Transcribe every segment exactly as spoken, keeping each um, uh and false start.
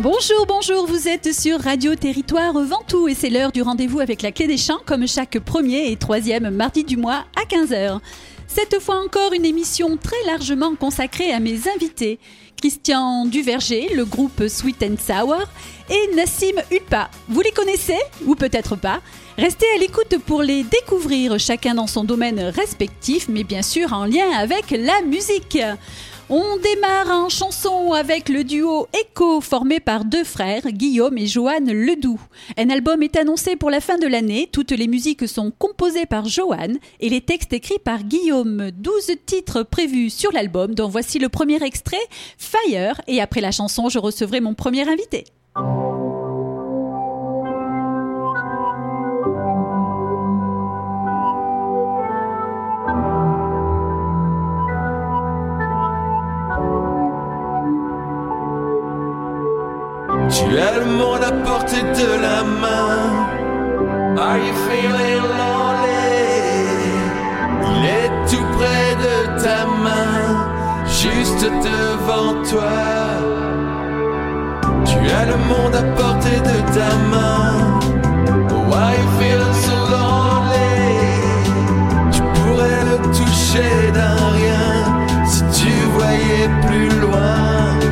Bonjour, bonjour, vous êtes sur Radio Territoire Ventoux et c'est l'heure du rendez-vous avec la Clé des Champs comme chaque premier et troisième mardi du mois à quinze heures. Cette fois encore une émission très largement consacrée à mes invités. Christian Duverger, le groupe Sweet and Sour et Nassim Ulpa. Vous les connaissez ou peut-être pas? Restez à l'écoute pour les découvrir, chacun dans son domaine respectif, mais bien sûr en lien avec la musique. On démarre en chanson avec le duo Echo formé par deux frères, Guillaume et Johan Ledoux. Un album est annoncé pour la fin de l'année, toutes les musiques sont composées par Johan et les textes écrits par Guillaume. douze titres prévus sur l'album, dont voici le premier extrait, Fire, et après la chanson, je recevrai mon premier invité. Tu as le monde à portée de la main. Are you feeling lonely? Il est tout près de ta main, juste devant toi. Tu as le monde à portée de ta main. Oh, are you feeling so lonely? Tu pourrais le toucher d'un rien si tu voyais plus loin.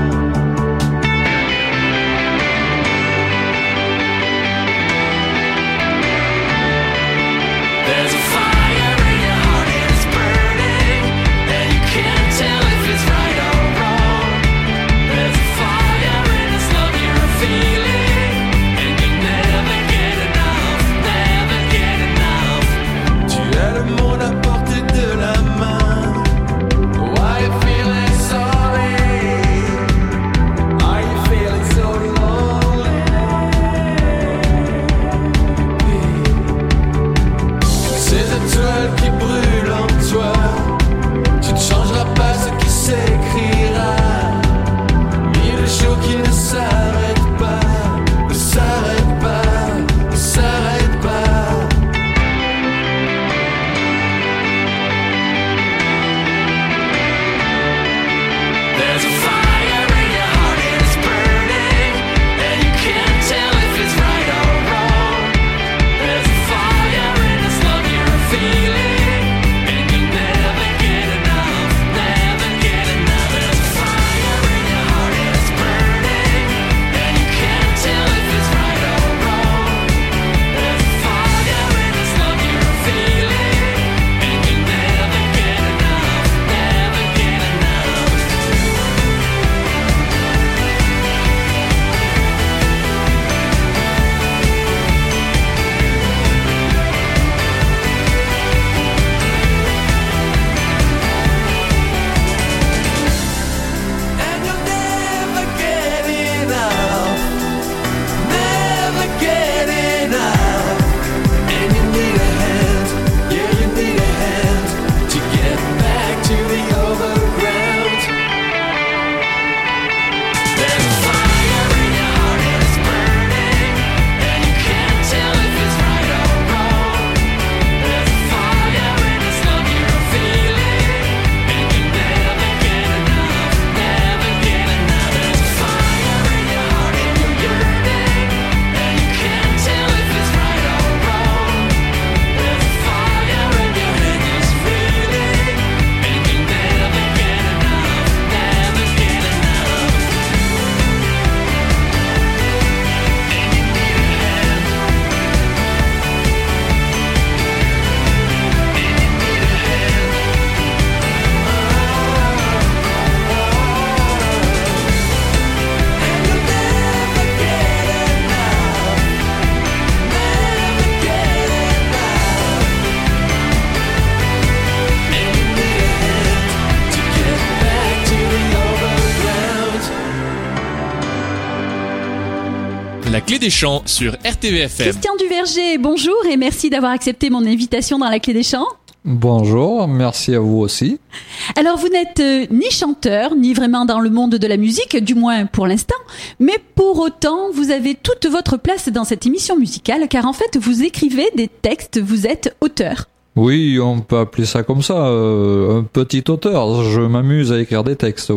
La Clé des Champs sur R T V F M. Christian Duverger, bonjour et merci d'avoir accepté mon invitation dans La Clé des Champs. Bonjour, merci à vous aussi. Alors vous n'êtes euh, ni chanteur, ni vraiment dans le monde de la musique, du moins pour l'instant, mais pour autant vous avez toute votre place dans cette émission musicale, car en fait vous écrivez des textes, vous êtes auteur. Oui, on peut appeler ça comme ça, euh, un petit auteur, je m'amuse à écrire des textes, oui.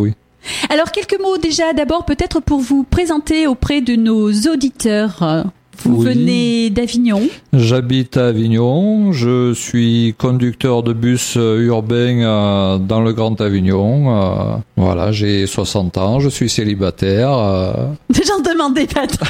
Alors, quelques mots déjà, d'abord peut-être pour vous présenter auprès de nos auditeurs. Vous Oui. venez d'Avignon. J'habite à Avignon, je suis conducteur de bus euh, urbain euh, dans le Grand Avignon. Euh, voilà, j'ai soixante ans, je suis célibataire. euh. J'en demandais pas tant.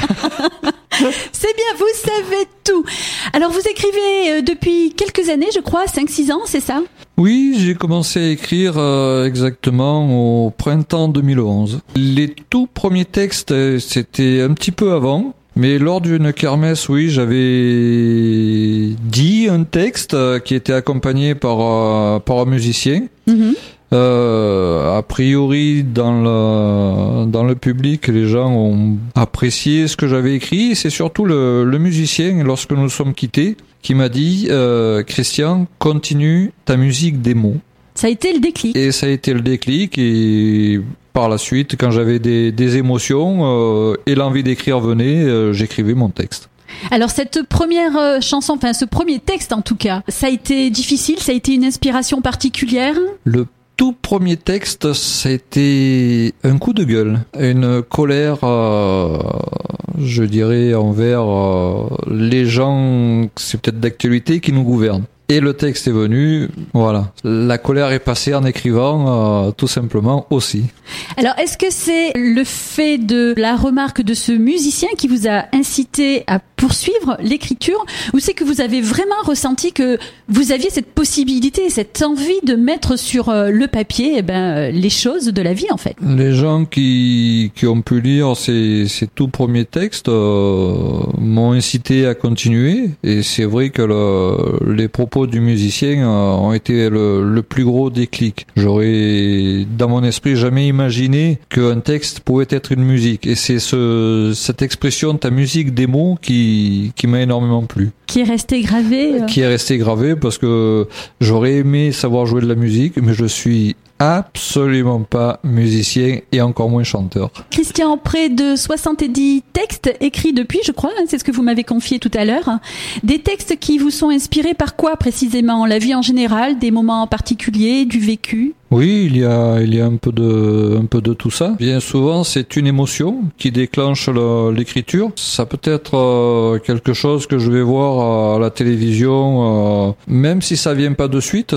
C'est bien, vous savez tout. Alors, vous écrivez euh, depuis quelques années, je crois, cinq six ans, c'est ça? Oui, j'ai commencé à écrire euh, exactement au printemps deux mille onze. Les tout premiers textes, euh, c'était un petit peu avant. Mais lors d'une kermesse, oui, j'avais dit un texte euh, qui était accompagné par, euh, par un musicien. Mm-hmm. Euh, a priori, dans le, dans le public, les gens ont apprécié ce que j'avais écrit. C'est surtout le, le musicien, lorsque nous sommes quittés, qui m'a dit euh, « Christian, continue ta musique des mots ». Ça a été le déclic. Et ça a été le déclic, et par la suite, quand j'avais des, des émotions euh, et l'envie d'écrire venait, euh, j'écrivais mon texte. Alors, cette première euh, chanson, enfin ce premier texte en tout cas, ça a été difficile, ça a été une inspiration particulière? Le tout premier texte, ça a été un coup de gueule, une colère, euh, je dirais, envers euh, les gens, c'est peut-être d'actualité, qui nous gouvernent. Et le texte est venu, voilà. La colère est passée en écrivant, euh, tout simplement aussi. Alors, est-ce que c'est le fait de la remarque de ce musicien qui vous a incité à poursuivre l'écriture, ou c'est que vous avez vraiment ressenti que vous aviez cette possibilité, cette envie de mettre sur euh, le papier, eh ben, euh, les choses de la vie, en fait? Les gens qui, qui ont pu lire ces, ces tout premiers textes euh, m'ont incité à continuer, et c'est vrai que le, les propos du musicien euh, ont été le, le plus gros déclic. J'aurais, dans mon esprit, jamais imaginé qu'un texte pouvait être une musique. Et c'est ce, cette expression, ta musique des mots, qui, qui m'a énormément plu. Qui est resté gravé euh... Qui est resté gravé parce que j'aurais aimé savoir jouer de la musique, mais je suis absolument pas musicien et encore moins chanteur. Christian, près de soixante-dix textes écrits depuis, je crois, hein, c'est ce que vous m'avez confié tout à l'heure. Des textes qui vous sont inspirés par quoi précisément? La vie en général, des moments en particulier, du vécu? Oui, il y a, il y a un peu de, un peu de tout ça. Bien souvent, c'est une émotion qui déclenche le, l'écriture. Ça peut être euh, quelque chose que je vais voir à la télévision, euh, même si ça vient pas de suite,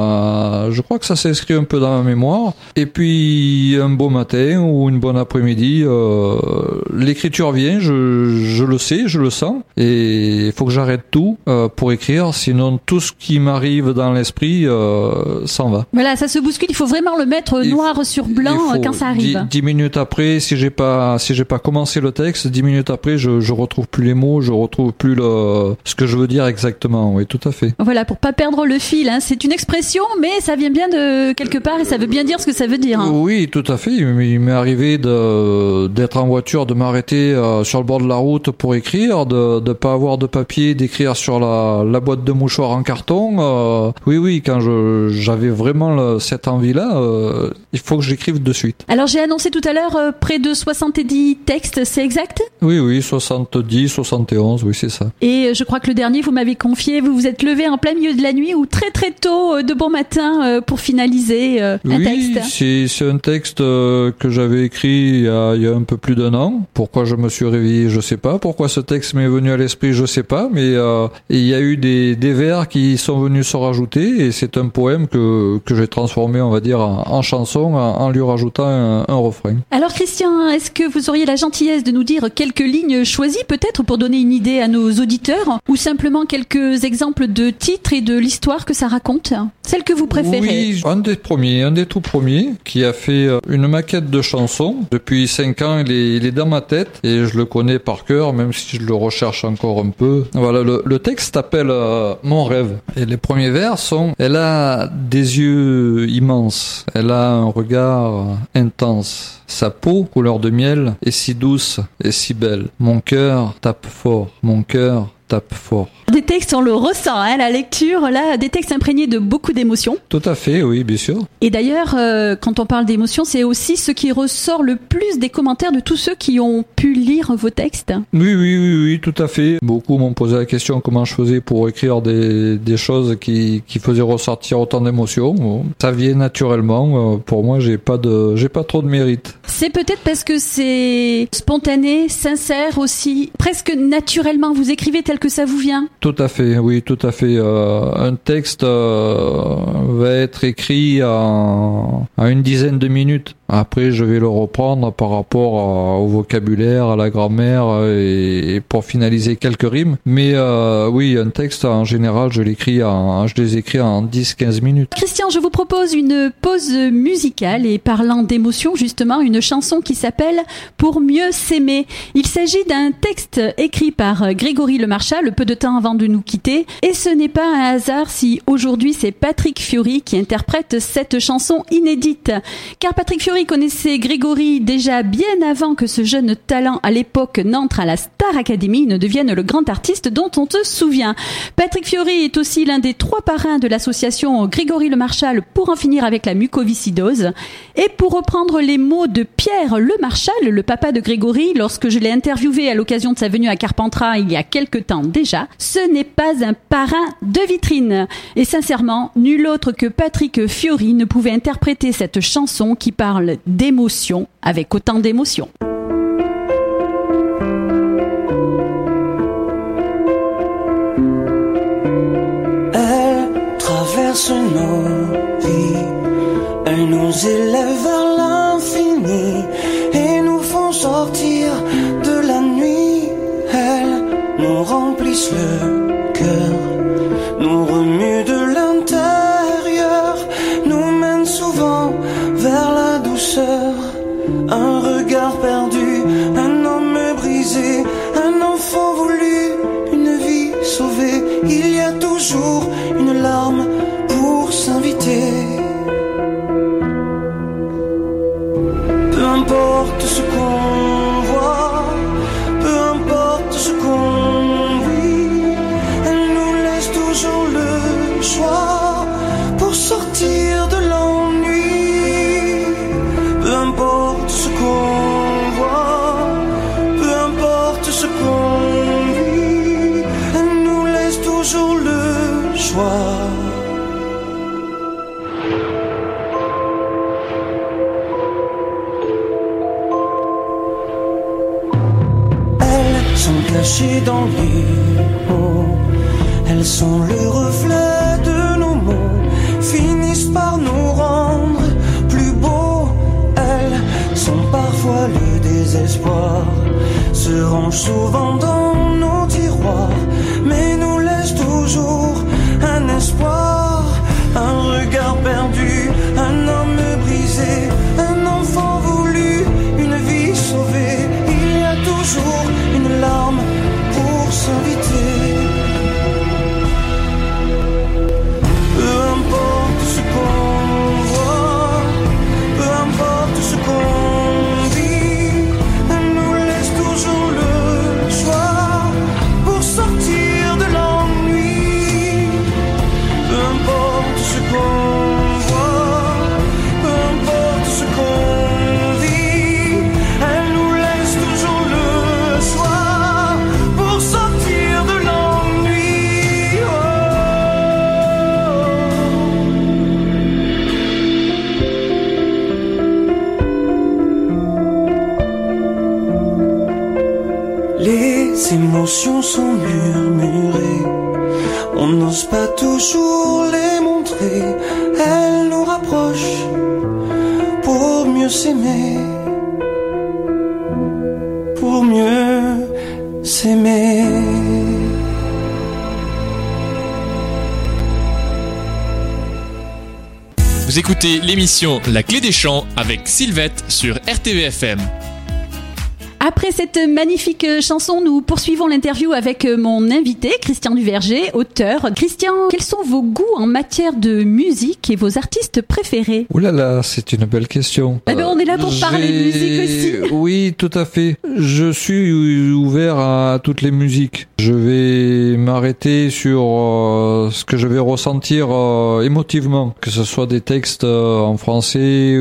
ça, je crois que ça s'inscrit un peu dans ma mémoire. Et puis, un beau matin ou une bonne après-midi, euh, l'écriture vient, je, je le sais, je le sens. Et il faut que j'arrête tout euh, pour écrire, sinon tout ce qui m'arrive dans l'esprit euh, s'en va. Voilà, ça se bouscule. Il faut vraiment le mettre noir il, sur blanc quand ça arrive. Dix, dix minutes après, si j'ai pas, si j'ai pas commencé le texte, dix minutes après, je, je retrouve plus les mots, je retrouve plus le, ce que je veux dire exactement. Oui, tout à fait. Voilà, pour pas perdre le fil, hein. C'est une expression, mais ça vient bien de quelque part et ça veut bien dire ce que ça veut dire. Hein. Oui, tout à fait. Il m'est arrivé de, d'être en voiture, de m'arrêter euh, sur le bord de la route pour écrire, de, de pas avoir de papier, d'écrire sur la, la boîte de mouchoirs en carton. Euh, oui, oui, quand je, j'avais vraiment le, cette envie-là, euh, il faut que j'écrive de suite. Alors j'ai annoncé tout à l'heure euh, près de soixante-dix textes, c'est exact? Oui, oui, soixante-dix, soixante et onze, oui, c'est ça. Et euh, je crois que le dernier, vous m'avez confié, vous vous êtes levé en plein milieu de la nuit ou très très tôt, euh, de bon matin, euh, pour finaliser euh, un oui, texte. Oui, c'est, c'est un texte euh, que j'avais écrit il y, a, il y a un peu plus d'un an. Pourquoi je me suis réveillé, je sais pas. Pourquoi ce texte m'est venu à l'esprit, je sais pas. Mais euh, il y a eu des, des vers qui sont venus se rajouter et c'est un poème que, que j'ai transformé, on va dire, en, en chanson, en, en lui rajoutant un, un refrain. Alors Christian, est-ce que vous auriez la gentillesse de nous dire quelques lignes choisies peut-être pour donner une idée à nos auditeurs ou simplement quelques exemples de titres et de l'histoire que ça raconte? Celle que vous préférez? Oui, un des premiers, un des tout premiers qui a fait une maquette de chanson. Depuis cinq ans, il est, il est dans ma tête et je le connais par cœur, même si je le recherche encore un peu. Voilà, le, le texte s'appelle euh, Mon rêve. Et les premiers vers sont: elle a des yeux immenses, elle a un regard intense. Sa peau, couleur de miel, est si douce et si belle. Mon cœur tape fort, mon cœur tape fort. Des textes, on le ressent, hein, la lecture, là, des textes imprégnés de beaucoup d'émotions. Tout à fait, oui, bien sûr. Et d'ailleurs, euh, quand on parle d'émotions, c'est aussi ce qui ressort le plus des commentaires de tous ceux qui ont pu lire vos textes. Oui, oui, oui, oui, tout à fait. Beaucoup m'ont posé la question comment je faisais pour écrire des, des choses qui, qui faisaient ressortir autant d'émotions. Bon, ça vient naturellement. Pour moi, j'ai pas de, j'ai pas trop de mérite. C'est peut-être parce que c'est spontané, sincère aussi, presque naturellement. Vous écrivez tel que ça vous vient. Tout à fait, oui, tout à fait. Euh, un texte euh, va être écrit en, en une dizaine de minutes. Après, je vais le reprendre par rapport à, au vocabulaire, à la grammaire et, et pour finaliser quelques rimes. Mais euh, oui, un texte, en général, je l'écris en, je les écris en dix à quinze minutes. Christian, je vous propose une pause musicale et parlant d'émotion, justement, une chanson qui s'appelle « Pour mieux s'aimer ». Il s'agit d'un texte écrit par Grégory Lemarchal, peu de temps avant de nous quitter. Et ce n'est pas un hasard si aujourd'hui c'est Patrick Fiori qui interprète cette chanson inédite. Car Patrick Fiori connaissait Grégory déjà bien avant que ce jeune talent à l'époque n'entre à la Star Academy et ne devienne le grand artiste dont on se souvient. Patrick Fiori est aussi l'un des trois parrains de l'association Grégory Lemarchal pour en finir avec la mucoviscidose. Et pour reprendre les mots de Pierre Lemarchal, le papa de Grégory, lorsque je l'ai interviewé à l'occasion de sa venue à Carpentras il y a quelque temps déjà, ce n'est pas un parrain de vitrine. Et sincèrement, nul autre que Patrick Fiori ne pouvait interpréter cette chanson qui parle d'émotion avec autant d'émotion. Elle traverse nos vies, elle nous élève vers l'infini et nous font sortir de la nuit. Elle nous remplissent le cœur, nous remue de l'intérieur, nous mène souvent vers la douceur. Un regard perdu, un homme brisé, un enfant voulu, une vie sauvée. Il y a toujours une larme pour s'inviter. Peu importe ce qu'on voit, peu importe ce qu'on vit, elle nous laisse toujours le choix pour sortir de l'ennui. Peu importe ce qu'on voit, peu importe ce qu'on vit, elle nous laisse toujours le choix. Elles sont cachées dans les mots, elles sont le reflet de nos mots, finissent par nous rendre plus beaux. Elles sont parfois le désespoir, se rangent souvent dans nos tiroirs, mais nous laissent toujours un espoir. Un regard perdu, un homme brisé, un enfant voulu, une vie sauvée. Il y a toujours une larme pour s'inviter. Peu importe ce qu'on voit, peu importe ce qu'on vit, elle nous laisse toujours le choix pour sortir de l'ennui. Peu importe ce qu'on voit, peu importe ce qu'on vit, elle nous laisse toujours le choix pour sortir de l'ennui. Oh. Les émotions sont murmurées, on n'ose pas toujours les montrer. Elles nous rapprochent pour mieux s'aimer, pour mieux s'aimer. Vous écoutez l'émission La Clé des Champs avec Sylvette sur R T V F M. Après cette magnifique chanson, nous poursuivons l'interview avec mon invité, Christian Duverger, auteur. Christian, quels sont vos goûts en matière de musique et vos artistes préférés? Ouh là là, c'est une belle question. Eh ben, on est là pour parler de musique aussi. Oui, tout à fait. Je suis ouvert à toutes les musiques. Je vais m'arrêter sur euh, ce que je vais ressentir euh, émotivement, que ce soit des textes euh, en français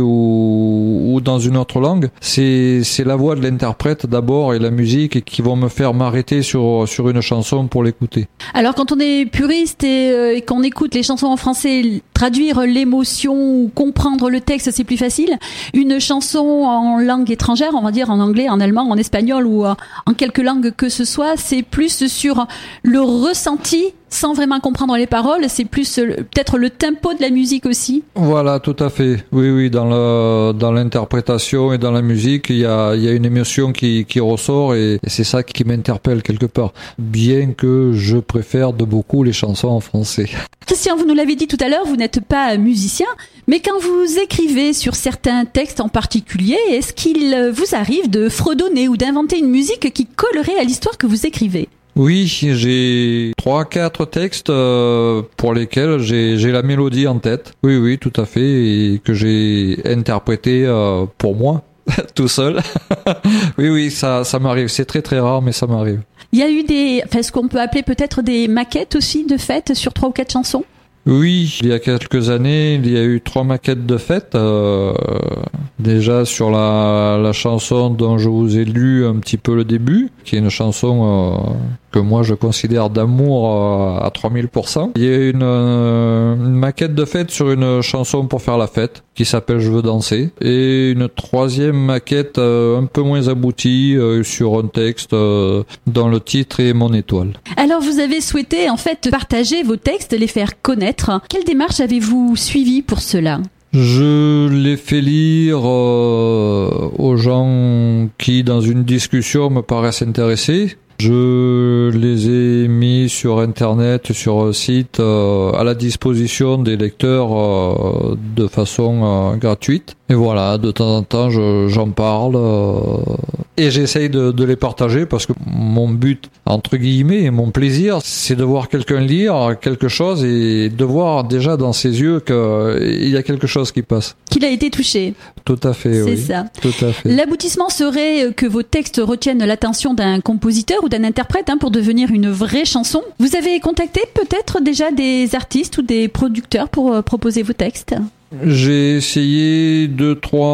ou, ou dans une autre langue. C'est, c'est la voix de l'interprète d'abord et la musique qui vont me faire m'arrêter sur, sur une chanson pour l'écouter. Alors quand on est puriste et, euh, et qu'on écoute les chansons en français, traduire l'émotion ou comprendre le texte, c'est plus facile. Une chanson en langue étrangère, on va dire en anglais, en allemand, en espagnol ou euh, en quelque langue que ce soit, c'est plus sur le ressenti sans vraiment comprendre les paroles, c'est plus euh, peut-être le tempo de la musique aussi. Voilà, tout à fait. Oui, oui, dans le, dans l'interprétation et dans la musique, il y a, il y a une émotion qui, qui ressort et, et c'est ça qui m'interpelle quelque part. Bien que je préfère de beaucoup les chansons en français. Christian, vous nous l'avez dit tout à l'heure, vous n'êtes pas musicien, mais quand vous écrivez sur certains textes en particulier, est-ce qu'il vous arrive de fredonner ou d'inventer une musique qui collerait à l'histoire que vous écrivez ? Oui, j'ai trois, quatre textes euh, pour lesquels j'ai, j'ai la mélodie en tête. Oui, oui, tout à fait, et que j'ai interprété euh, pour moi, tout seul. Oui, oui, ça, ça m'arrive. C'est très, très rare, mais ça m'arrive. Il y a eu des, enfin, ce qu'on peut appeler peut-être des maquettes aussi de fêtes sur trois ou quatre chansons ? Oui, il y a quelques années, il y a eu trois maquettes de fête. Euh, déjà sur la, la chanson dont je vous ai lu un petit peu le début, qui est une chanson euh, que moi je considère d'amour euh, à trois mille pour cent. Il y a une, euh, une maquette de fête sur une chanson pour faire la fête, qui s'appelle Je veux danser. Et une troisième maquette euh, un peu moins aboutie euh, sur un texte euh, dont le titre est Mon étoile. Alors vous avez souhaité en fait partager vos textes, les faire connaître. Quelle démarche avez-vous suivie pour cela ? Je l'ai fait lire euh, aux gens qui, dans une discussion, me paraissent intéressés. Je les ai mis sur Internet, sur un site, euh, à la disposition des lecteurs euh, de façon euh, gratuite. Et voilà, de temps en temps, je, j'en parle euh, et j'essaye de, de les partager parce que mon but, entre guillemets, et mon plaisir, c'est de voir quelqu'un lire quelque chose et de voir déjà dans ses yeux qu'il y a quelque chose qui passe. Qu'il a été touché. Tout à fait, c'est oui. ça. Tout à fait. L'aboutissement serait que vos textes retiennent l'attention d'un compositeur ou d'un interprète hein, pour devenir une vraie chanson. Vous avez contacté peut-être déjà des artistes ou des producteurs pour euh, proposer vos textes ? J'ai essayé deux,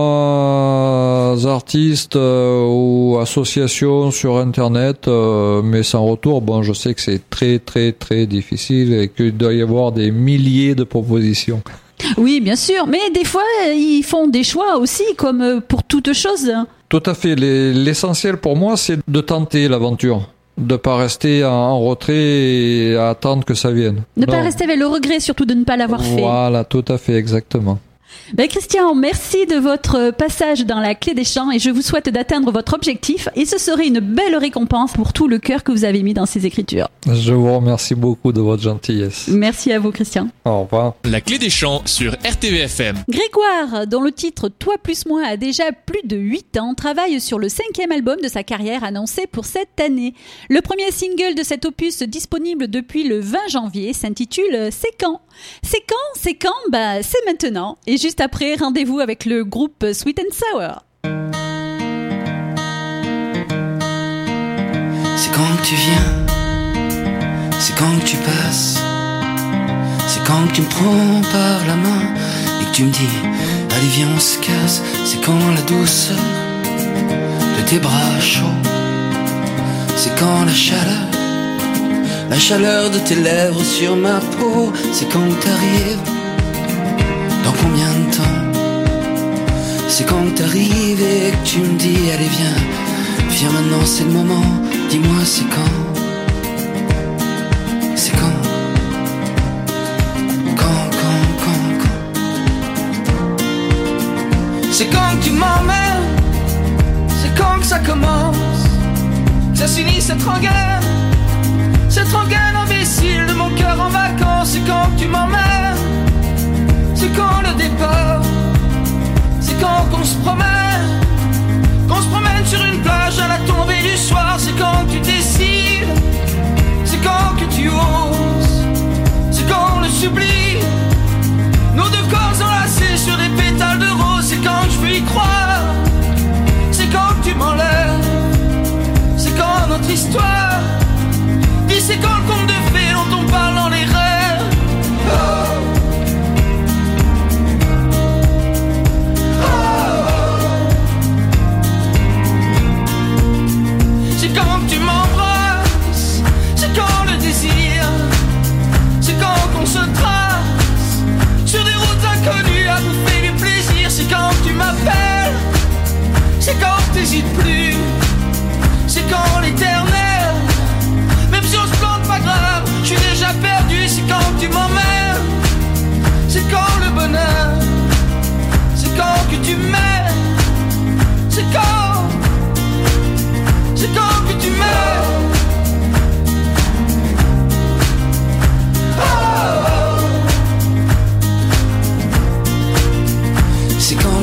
trois artistes euh, ou associations sur Internet, euh, mais sans retour. Bon, je sais que c'est très, très, très difficile et qu'il doit y avoir des milliers de propositions. Oui, bien sûr, mais des fois, ils font des choix aussi, comme pour toute chose. Tout à fait. L'essentiel pour moi, c'est de tenter l'aventure. De pas rester en retrait et à attendre que ça vienne. Ne non. pas rester avec le regret, surtout de ne pas l'avoir fait. Voilà, tout à fait, exactement. Ben Christian, merci de votre passage dans la Clé des Champs et je vous souhaite d'atteindre votre objectif et ce serait une belle récompense pour tout le cœur que vous avez mis dans ces écritures. Je vous remercie beaucoup de votre gentillesse. Merci à vous Christian. Au revoir. La Clé des Champs sur R T V F M. Grégoire, dont le titre Toi plus moi a déjà plus de huit ans, travaille sur le cinquième album de sa carrière annoncé pour cette année. Le premier single de cet opus disponible depuis le vingt janvier s'intitule C'est quand ? C'est quand ? C'est quand ? Bah c'est maintenant. Et juste après, rendez-vous avec le groupe Sweet and Sour. C'est quand que tu viens, c'est quand que tu passes, c'est quand que tu me prends par la main et que tu me dis allez viens on se casse. C'est quand la douceur de tes bras chauds, c'est quand la chaleur, la chaleur de tes lèvres sur ma peau. C'est quand t'arrives, dans combien de temps? C'est quand t'arrives et que tu me dis allez viens, viens maintenant c'est le moment. Dis-moi c'est quand? C'est quand? Quand, quand, quand, quand? C'est quand que tu m'emmènes? C'est quand que ça commence? Que ça s'unit cette rengaine, cette rengaine imbécile de mon cœur en vacances. C'est quand que tu m'emmènes? C'est quand le départ? C'est quand qu'on se promène, qu'on se promène sur une plage à la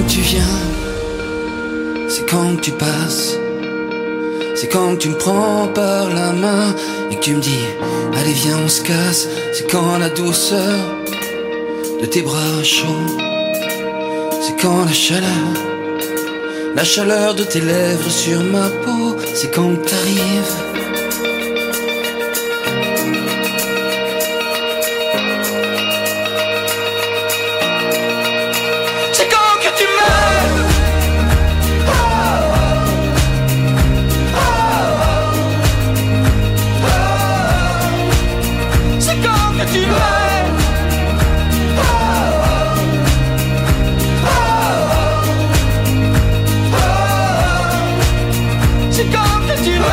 quand tu viens, c'est quand tu passes, c'est quand tu me prends par la main et que tu me dis allez viens on se casse. C'est quand la douceur de tes bras chauds, c'est quand la chaleur, la chaleur de tes lèvres sur ma peau, c'est quand t'arrives. C'est quand que tu m'aimes. C'est quand que tu m'aimes. C'est quand que tu m'aimes.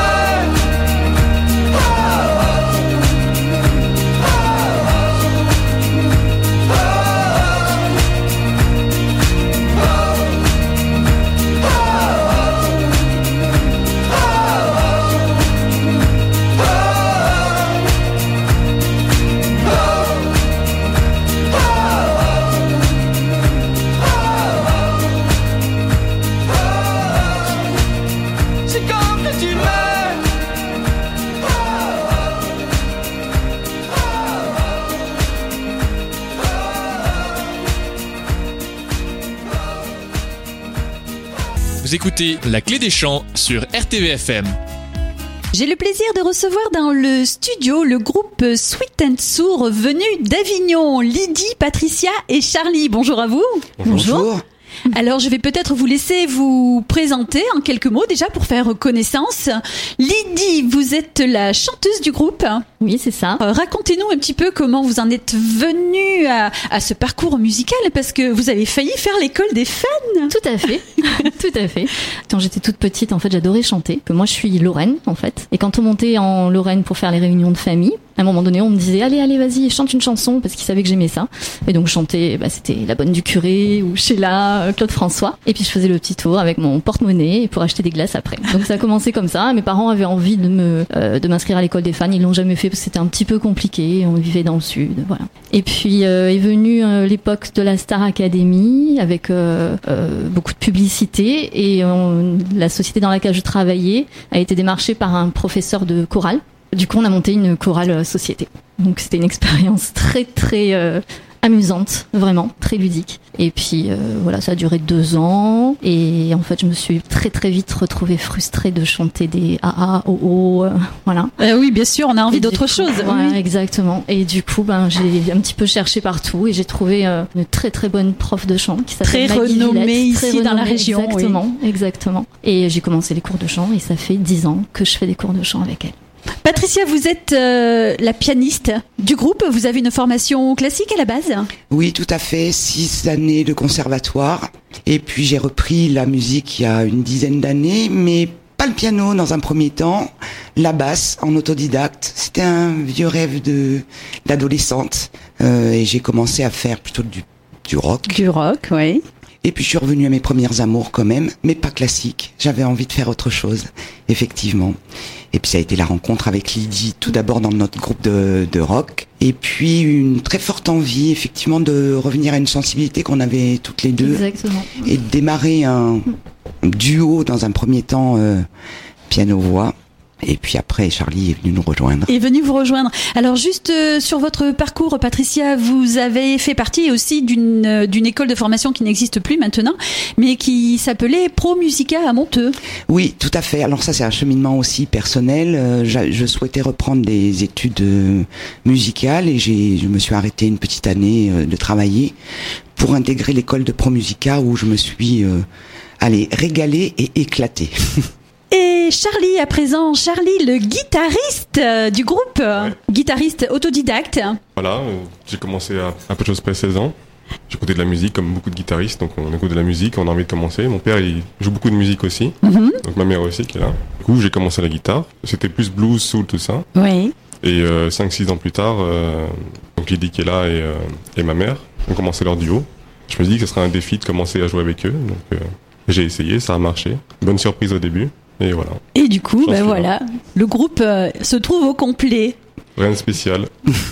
C'est quand que tu m'aimes. Vous écoutez La Clé des Champs sur R T V F M. J'ai le plaisir de recevoir dans le studio le groupe Sweet and Sour venu d'Avignon, Lydie, Patricia et Charlie. Bonjour à vous. Bonjour. Alors, je vais peut-être vous laisser vous présenter en quelques mots déjà pour faire connaissance. Lydie, vous êtes la chanteuse du groupe. Oui, c'est ça. Euh, racontez-nous un petit peu comment vous en êtes venue à, à ce parcours musical, parce que vous avez failli faire l'école des fans. Tout à fait, tout à fait. Quand j'étais toute petite, en fait, j'adorais chanter. Que moi, je suis lorraine, en fait. Et quand on montait en Lorraine pour faire les réunions de famille, à un moment donné, on me disait allez, allez, vas-y, chante une chanson, parce qu'ils savaient que j'aimais ça. Et donc, je chantais, bah, c'était La Bonne du Curé ou Sheila, Claude François. Et puis, je faisais le petit tour avec mon porte-monnaie pour acheter des glaces après. Donc, ça a commencé comme ça. Mes parents avaient envie de me euh, de m'inscrire à l'école des fans. Ils l'ont jamais fait parce que c'était un petit peu compliqué. On vivait dans le sud, voilà. Et puis euh, est venue euh, l'époque de la Star Academy avec euh, euh, beaucoup de publicité et on, la société dans laquelle je travaillais a été démarchée par un professeur de chorale. Du coup, on a monté une chorale société. Donc, c'était une expérience très très euh, amusante, vraiment très ludique. Et puis euh, voilà, ça a duré deux ans. Et en fait, je me suis très très vite retrouvée frustrée de chanter des A A, O O, euh, voilà. Euh, oui, bien sûr, on a envie Et d'autre du coup, chose. Ouais, Oui. exactement. Et du coup, ben j'ai un petit peu cherché partout et j'ai trouvé euh, une très très bonne prof de chant qui s'appelle Très Maggie renommée Villette, ici très dans la renommée, région, Exactement, exactement. Et j'ai commencé les cours de chant et ça fait dix ans que je fais des cours de chant avec elle. Patricia, vous êtes euh, la pianiste du groupe. Vous avez une formation classique à la base. Oui, tout à fait. Six années de conservatoire. Et puis j'ai repris la musique il y a une dizaine d'années, mais pas le piano dans un premier temps. La basse en autodidacte. C'était un vieux rêve de d'adolescente. Euh, et j'ai commencé à faire plutôt du, du rock. Du rock, oui. Et puis je suis revenue à mes premières amours quand même, mais pas classique. J'avais envie de faire autre chose, effectivement. Et puis ça a été la rencontre avec Lydie, tout d'abord dans notre groupe de, de rock. Et puis une très forte envie, effectivement, de revenir à une sensibilité qu'on avait toutes les deux. Exactement. Et de démarrer un duo dans un premier temps, euh, piano-voix. Et puis après, Charlie est venu nous rejoindre. Est venu vous rejoindre. Alors juste euh, sur votre parcours, Patricia, vous avez fait partie aussi d'une euh, d'une école de formation qui n'existe plus maintenant, mais qui s'appelait Pro Musica à Monteux. Oui, tout à fait. Alors ça, c'est un cheminement aussi personnel. Euh, j'a- je souhaitais reprendre des études euh, musicales et j'ai, je me suis arrêté une petite année euh, de travailler pour intégrer l'école de Pro Musica où je me suis, euh, allez, régalée et éclatée. Et Charlie, à présent, Charlie, le guitariste euh, du groupe, euh, guitariste autodidacte. Voilà, euh, j'ai commencé à un peu de choses près seize ans. J'écoutais de la musique comme beaucoup de guitaristes, donc on écoute de la musique, on a envie de commencer. Mon père, il joue beaucoup de musique aussi, Mm-hmm. donc ma mère aussi qui est là. Du coup, j'ai commencé la guitare. C'était plus blues, soul, tout ça. Oui. Et euh, cinq six ans plus tard, euh, donc Lydie qui est là et, euh, et ma mère ont commencé leur duo. Je me suis dit que ce serait un défi de commencer à jouer avec eux, donc euh, j'ai essayé, ça a marché. Bonne surprise au début, et voilà. Et du coup, J'en ben suis voilà, le groupe euh, se trouve au complet. Rien de spécial.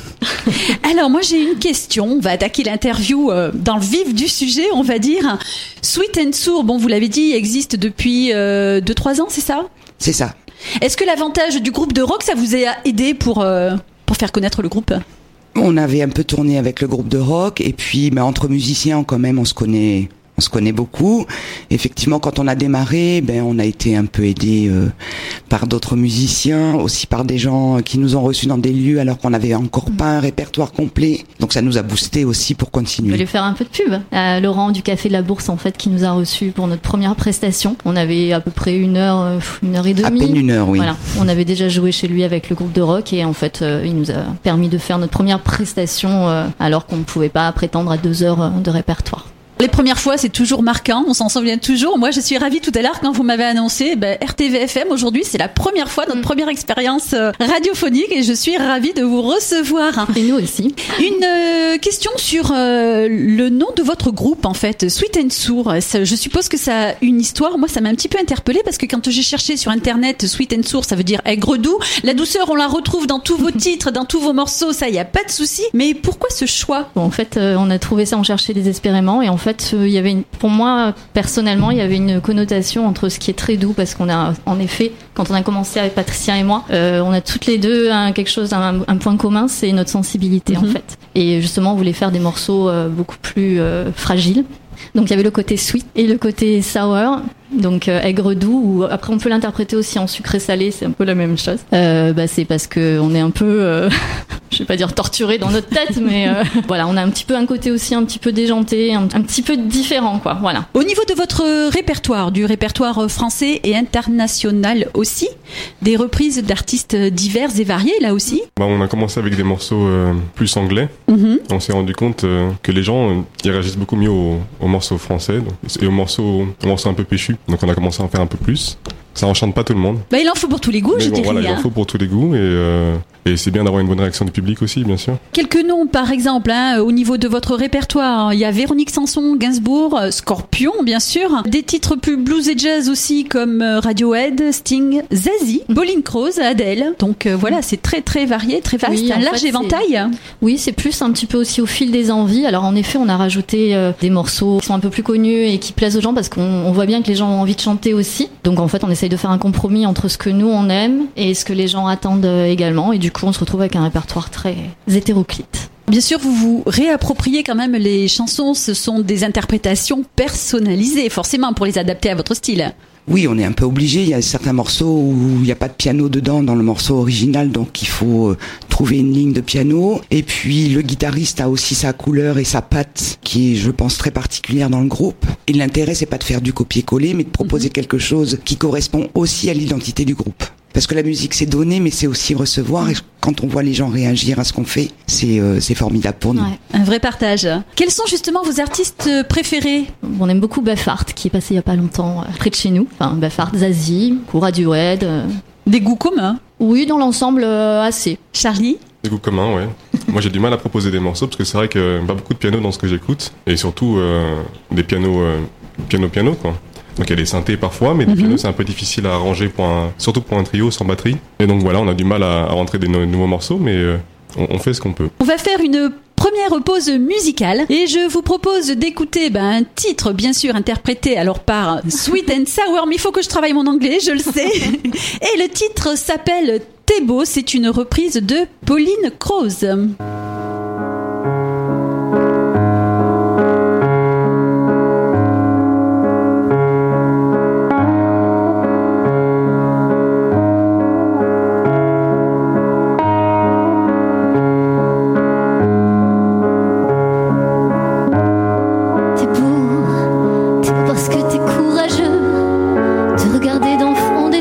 Alors moi j'ai une question, on va attaquer l'interview euh, dans le vif du sujet, on va dire. Sweet and Sour, bon vous l'avez dit, existe depuis euh, deux trois ans, c'est ça ? C'est ça. Est-ce que l'avantage du groupe de rock, ça vous a aidé pour, euh, pour faire connaître le groupe ? On avait un peu tourné avec le groupe de rock et puis bah, entre musiciens quand même on se connaît on se connaît beaucoup. Effectivement quand on a démarré, ben on a été un peu aidé euh, par d'autres musiciens, aussi par des gens qui nous ont reçus dans des lieux alors qu'on n'avait encore pas un répertoire complet. Donc ça nous a boosté aussi pour continuer. Je vais lui faire un peu de pub. À Laurent du Café de la Bourse en fait qui nous a reçus pour notre première prestation. On avait à peu près une heure, une heure et demie. À peine une heure, oui. Voilà. On avait déjà joué chez lui avec le groupe de rock et en fait euh, il nous a permis de faire notre première prestation euh, alors qu'on ne pouvait pas prétendre à deux heures de répertoire. Les premières fois, c'est toujours marquant, on s'en souvient toujours. Moi, je suis ravie tout à l'heure quand vous m'avez annoncé ben, R T V F M. Aujourd'hui, c'est la première fois, notre première expérience euh, radiophonique et je suis ravie de vous recevoir. Et nous aussi. Une euh, question sur euh, le nom de votre groupe, en fait, Sweet and Sour. Ça, je suppose que ça a une histoire. Moi, ça m'a un petit peu interpellée parce que quand j'ai cherché sur Internet, Sweet and Sour, ça veut dire aigre doux. La douceur, on la retrouve dans tous vos titres, dans tous vos morceaux, ça, il n'y a pas de souci. Mais pourquoi ce choix ? Bon, en fait, euh, on a trouvé ça, on cherchait désespérément et en fait, En fait, il y avait une, pour moi, personnellement, il y avait une connotation entre ce qui est très doux, parce qu'on a, en effet, quand on a commencé avec Patricia et moi, euh, on a toutes les deux un, quelque chose, un, un point commun, c'est notre sensibilité, mm-hmm. en fait. Et justement, on voulait faire des morceaux euh, beaucoup plus euh, fragiles. Donc il y avait le côté sweet et le côté sour, donc euh, aigre doux, ou après on peut l'interpréter aussi en sucré salé, c'est un peu la même chose. Euh, bah c'est parce que on est un peu, euh, je vais pas dire torturé dans notre tête, mais euh, voilà, on a un petit peu un côté aussi un petit peu déjanté, un, un petit peu différent, quoi. Voilà. Au niveau de votre répertoire, du répertoire français et international aussi, des reprises d'artistes divers et variés là aussi. Bah on a commencé avec des morceaux euh, plus anglais. Mm-hmm. On s'est rendu compte euh, que les gens euh, ils réagissent beaucoup mieux aux, aux morceaux français donc, et aux morceaux, aux morceaux un peu péchus. Donc on a commencé à en faire un peu plus. Ça enchante pas tout le monde. Bah il en faut pour tous les goûts, mais je bon, dirais. Voilà, il en faut pour tous les goûts et, euh, et c'est bien d'avoir une bonne réaction du public aussi, bien sûr. Quelques noms, par exemple, hein, au niveau de votre répertoire. Il y a Véronique Sanson, Gainsbourg, Scorpion, bien sûr. Des titres plus blues et jazz aussi, comme Radiohead, Sting, Zazie, Pauline Croze, Adele. Donc euh, voilà, c'est très très varié, très vaste, oui, un large fait, éventail. C'est... Oui, c'est plus un petit peu aussi au fil des envies. Alors en effet, on a rajouté euh, des morceaux qui sont un peu plus connus et qui plaisent aux gens parce qu'on on voit bien que les gens ont envie de chanter aussi. Donc en fait, on essaye de faire un compromis entre ce que nous on aime et ce que les gens attendent également, et du coup on se retrouve avec un répertoire très hétéroclite. Bien sûr, vous vous réappropriez quand même les chansons, ce sont des interprétations personnalisées, forcément pour les adapter à votre style. Oui, on est un peu obligé. Il y a certains morceaux où il n'y a pas de piano dedans dans le morceau original, donc il faut euh, trouver une ligne de piano. Et puis le guitariste a aussi sa couleur et sa patte qui est, je pense, très particulière dans le groupe. Et l'intérêt, c'est pas de faire du copier-coller, mais de proposer mmh. quelque chose qui correspond aussi à l'identité du groupe. Parce que la musique, c'est donner, mais c'est aussi recevoir. Et quand on voit les gens réagir à ce qu'on fait, c'est, euh, c'est formidable pour nous. Ouais, un vrai partage. Quels sont justement vos artistes préférés ? On aime beaucoup Baffart, qui est passé il n'y a pas longtemps euh, près de chez nous. Enfin, Baffart, Zazie, Radiohead. Euh... Des goûts communs ? Oui, dans l'ensemble, euh, assez. Charlie ? Des goûts communs, ouais. Moi, j'ai du mal à proposer des morceaux, parce que c'est vrai que pas beaucoup de piano dans ce que j'écoute. Et surtout, euh, des pianos, euh, piano-piano, quoi. Donc il y a des synthés parfois, mais des mm-hmm. pianos c'est un peu difficile à arranger, pour un, surtout pour un trio sans batterie. Et donc voilà, on a du mal à, à rentrer des no- nouveaux morceaux, mais euh, on, on fait ce qu'on peut. On va faire une première pause musicale et je vous propose d'écouter bah, un titre bien sûr interprété alors par Sweet and Sour, mais il faut que je travaille mon anglais, je le sais. Et le titre s'appelle T'es beau, c'est une reprise de Pauline Croze.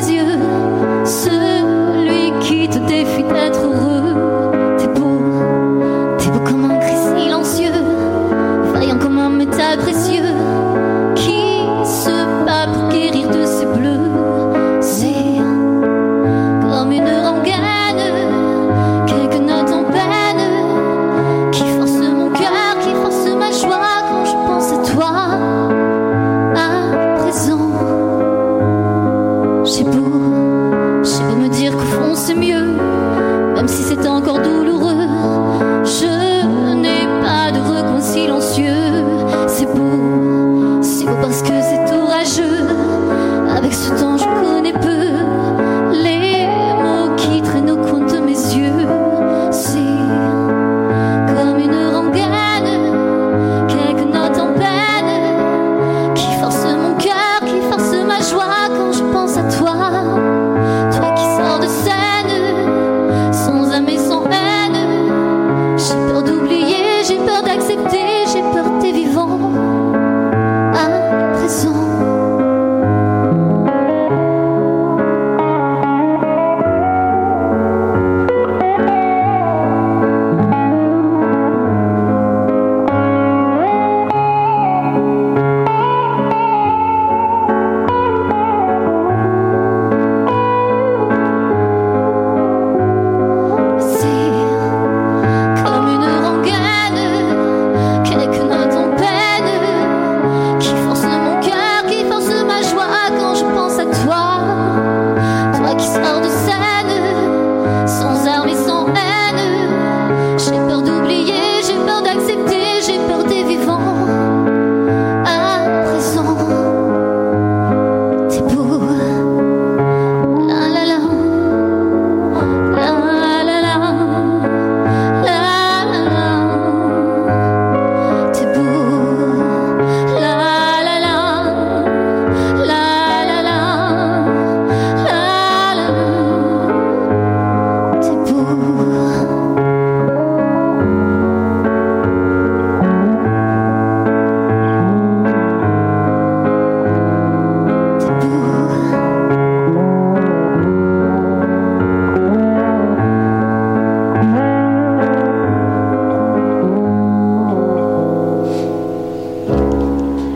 Celui qui te défie d'être heureux, t'es beau.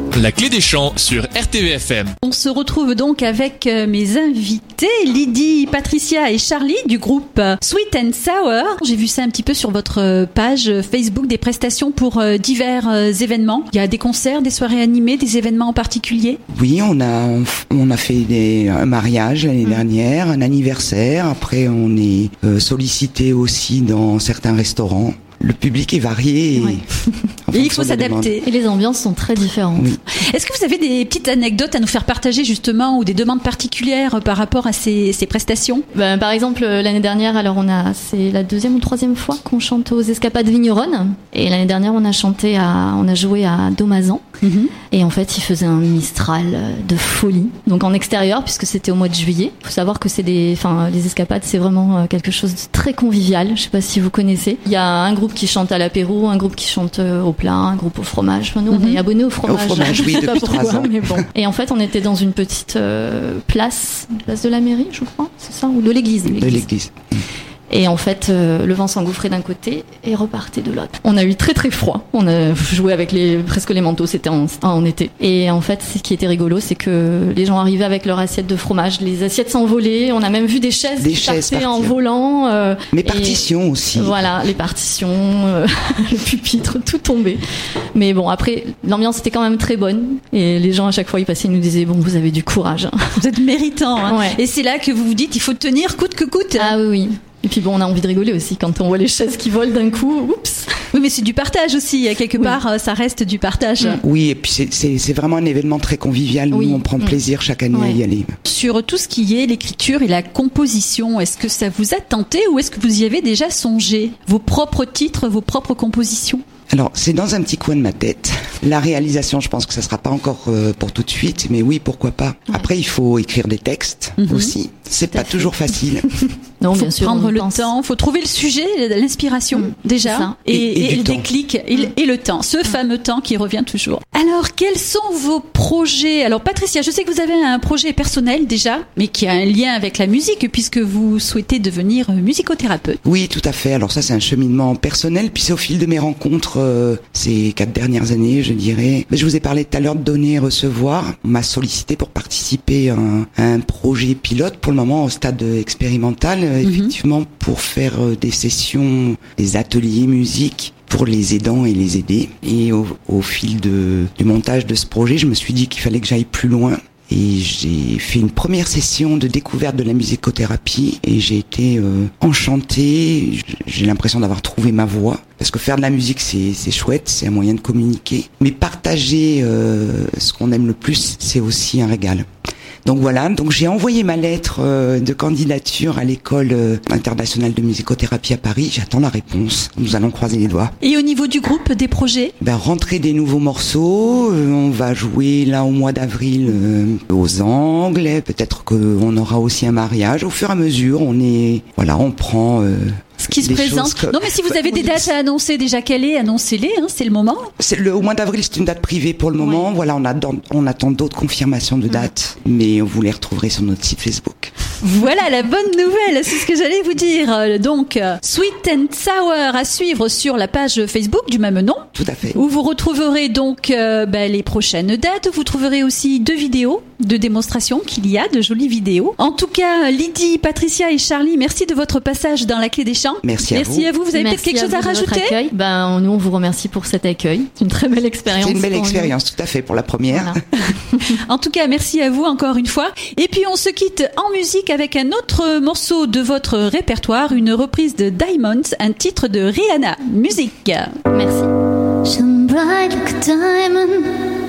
La clé des champs sur R T V F M. On se retrouve donc avec euh, mes invités, Lydie, Patricia et Charlie du groupe euh, Sweet and Sour. J'ai vu ça un petit peu sur votre euh, page Facebook, des prestations pour euh, divers euh, événements. Il y a des concerts, des soirées animées, des événements en particulier? Oui, on a on a fait des, un mariage l'année mmh. dernière, un anniversaire. Après, on est euh, sollicité aussi dans certains restaurants. Le public est varié et, ouais. et il faut s'adapter. Et les ambiances sont très différentes. Oui. Est-ce que vous avez des petites anecdotes à nous faire partager justement ou des demandes particulières par rapport à ces, ces prestations? Ben, par exemple, l'année dernière, alors on a, c'est la deuxième ou troisième fois qu'on chante aux Escapades Vigneronnes. Et l'année dernière, on a chanté à, on a joué à Domazan. Mm-hmm. Et en fait, il faisait un Mistral de folie. Donc en extérieur, puisque c'était au mois de juillet. Il faut savoir que c'est des, enfin, les Escapades, c'est vraiment quelque chose de très convivial. Je sais pas si vous connaissez. Il y a un groupe qui chante à l'apéro, un groupe qui chante au plat, un groupe au fromage. Enfin, nous, mm-hmm. on est abonnés au fromage. Au fromage, oui, depuis trois ans. Mais bon. Et en fait, on était dans une petite euh, place, place de la mairie, je crois, c'est ça, ou de l'église. De l'église. Et en fait, euh, le vent s'engouffrait d'un côté et repartait de l'autre. On a eu très très froid. On a joué avec les, presque les manteaux, c'était en, en été. Et en fait, ce qui était rigolo, c'est que les gens arrivaient avec leur assiette de fromage. Les assiettes s'envolaient. On a même vu des chaises des qui chaises partaient partir. en volant. Euh, les partitions aussi. Voilà, les partitions, euh, le pupitre, tout tombait. Mais bon, après, l'ambiance était quand même très bonne. Et les gens, à chaque fois, ils passaient, ils nous disaient, bon, vous avez du courage. Vous êtes méritants. Hein. Ouais. Et c'est là que vous vous dites, il faut tenir coûte que coûte. Ah oui, oui. Et puis bon, on a envie de rigoler aussi quand on voit les chaises qui volent d'un coup. Oups. Oui, mais c'est du partage aussi. Quelque oui. part, ça reste du partage. Oui, et puis c'est, c'est, c'est vraiment un événement très convivial. Oui. Nous, on prend plaisir chaque année ouais. à y aller. Sur tout ce qui est l'écriture et la composition, est-ce que ça vous a tenté ou est-ce que vous y avez déjà songé? Vos propres titres, vos propres compositions? Alors, c'est dans un petit coin de ma tête. La réalisation, je pense que ça sera pas encore euh, pour tout de suite, mais oui, pourquoi pas. Ouais. Après, il faut écrire des textes mm-hmm. aussi. C'est tout pas toujours facile. Non, faut bien sûr, prendre le pense. temps, faut trouver le sujet, l'inspiration mmh, déjà, et, et, et, et le temps. déclic et, mmh. et le temps, ce mmh. fameux temps qui revient toujours. Alors, quels sont vos projets? Alors, Patricia, je sais que vous avez un projet personnel déjà, mais qui a un lien avec la musique puisque vous souhaitez devenir musicothérapeute. Oui, tout à fait. Alors ça, c'est un cheminement personnel, puis c'est au fil de mes rencontres euh, ces quatre dernières années, je dirais. Je vous ai parlé tout à l'heure de donner et recevoir. On m'a sollicité pour participer à un, à un projet pilote, pour le moment au stade expérimental. Effectivement, pour faire des sessions, des ateliers musique pour les aidants et les aider. Et au, au fil de, du montage de ce projet, je me suis dit qu'il fallait que j'aille plus loin. Et j'ai fait une première session de découverte de la musicothérapie et j'ai été euh, enchanté. J'ai l'impression d'avoir trouvé ma voix. Parce que faire de la musique, c'est, c'est chouette, c'est un moyen de communiquer. Mais partager euh, ce qu'on aime le plus, c'est aussi un régal. Donc voilà, donc j'ai envoyé ma lettre euh, de candidature à l'école euh, internationale de musicothérapie à Paris. J'attends la réponse. Nous allons croiser les doigts. Et au niveau du groupe, des projets? Ben rentrer des nouveaux morceaux. Euh, on va jouer là au mois d'avril euh, aux Angles. Peut-être qu'on aura aussi un mariage. Au fur et à mesure, on est voilà, on prend. Euh, Ce qui se présente. Comme... Non, mais si vous avez des dates à annoncer déjà quelle est, annoncez-les, hein, c'est le moment. C'est le, au mois d'avril, c'est une date privée pour le moment. Ouais. Voilà, on, a, on attend d'autres confirmations de dates, mmh. mais vous les retrouverez sur notre site Facebook. Voilà la bonne nouvelle, c'est ce que j'allais vous dire. Donc, Sweet and Sour à suivre sur la page Facebook du même nom. Tout à fait. Où vous retrouverez donc euh, bah, les prochaines dates. Vous trouverez aussi deux vidéos de démonstration qu'il y a, de jolies vidéos. En tout cas, Lydie, Patricia et Charlie, merci de votre passage dans la clé des champs. Merci à merci vous. Merci à vous. Vous avez merci peut-être quelque chose à rajouter? Ben, nous, on vous remercie pour cet accueil. C'est une très belle expérience. C'est une belle expérience, nous. Tout à fait, pour la première. Voilà. En tout cas, merci à vous encore une fois. Et puis, on se quitte en musique avec un autre morceau de votre répertoire, une reprise de Diamonds, un titre de Rihanna. Musique. Merci. Shine bright like a diamond.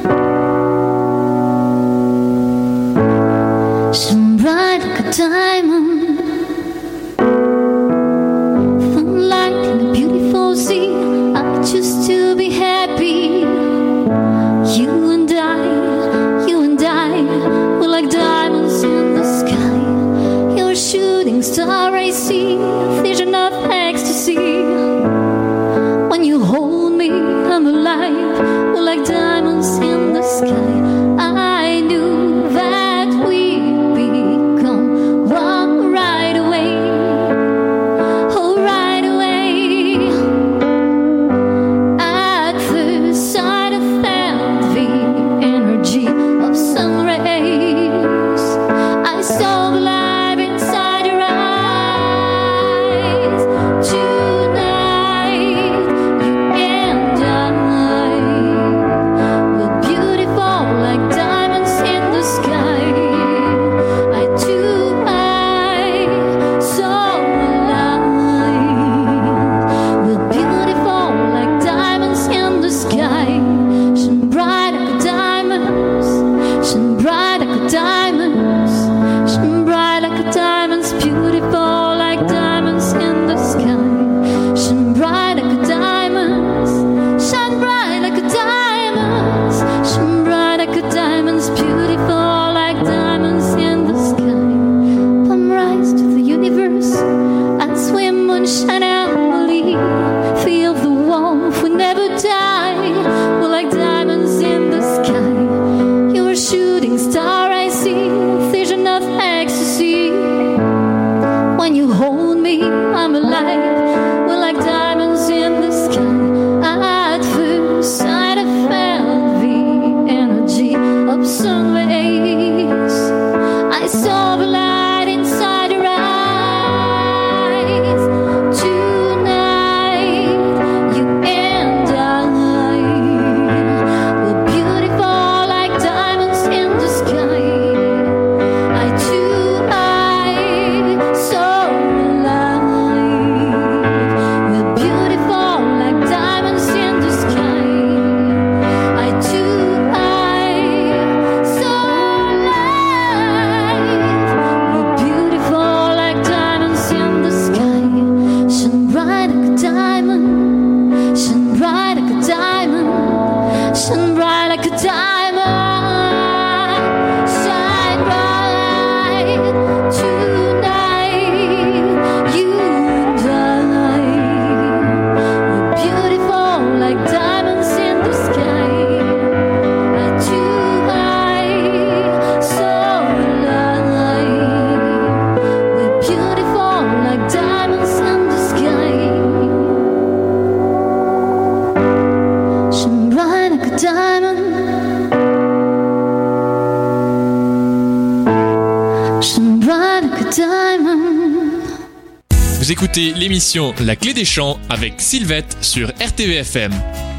Shine bright like a diamond. Fun light in a beautiful sea. I choose to be happy. You and I, you and I, we're like diamonds in the sky. You're a shooting star I see, a vision of ecstasy. When you hold me, I'm alive. We're like diamonds in the sky. I knew that we'd become one. sun rays. I saw the light inside your eyes. Tonight, you and I were beautiful like diamonds in the sky. I too, I saw alive. We're beautiful like diamonds in the sky. I too, I saw alive. We're beautiful like diamonds in the sky. Shine bright like a diamond. Shine bright like a diamond. Shine bright like a diamond. Shine bright tonight. You and I. We're beautiful like diamonds in the sky. I too, I saw alive. We're beautiful like diamonds in the sky. Shine bright like a diamond. Shine bright like a diamond. Vous écoutez l'émission La Clé des Champs avec Sylvette sur R T V F M.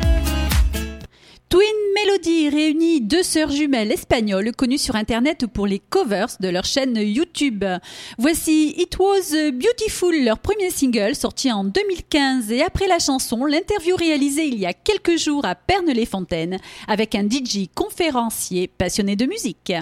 Twin Melody réunit deux sœurs jumelles espagnoles connues sur Internet pour les covers de leur chaîne YouTube. Voici It Was Beautiful, leur premier single sorti en deux mille quinze. Et après la chanson, l'interview réalisée il y a quelques jours à Pernes-les-Fontaines avec un D J conférencier passionné de musique.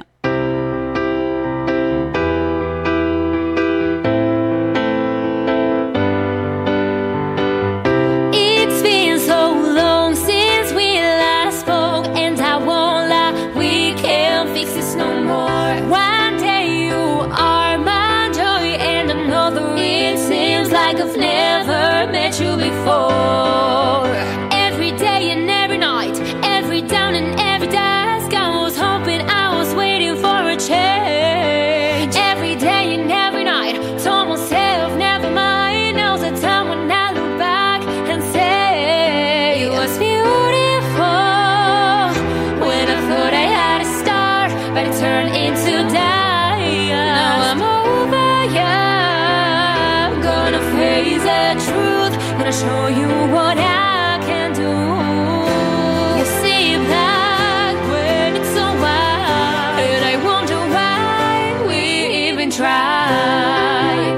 It's been so long since we last spoke, and I won't lie, we can't fix this no more. One day you are my joy, and another it seems like I've never met you before. Every day and every night, every down and every dusk, I was hoping, I was waiting for a change. Every day and every night, told myself never mind. Now's the time when I look back and say it was beautiful when I thought I had a star, but it turned into dust. Now I'm over, yeah. I'm gonna face the truth, gonna show you what I can do. You see black when it's so white, and I wonder why we even tried.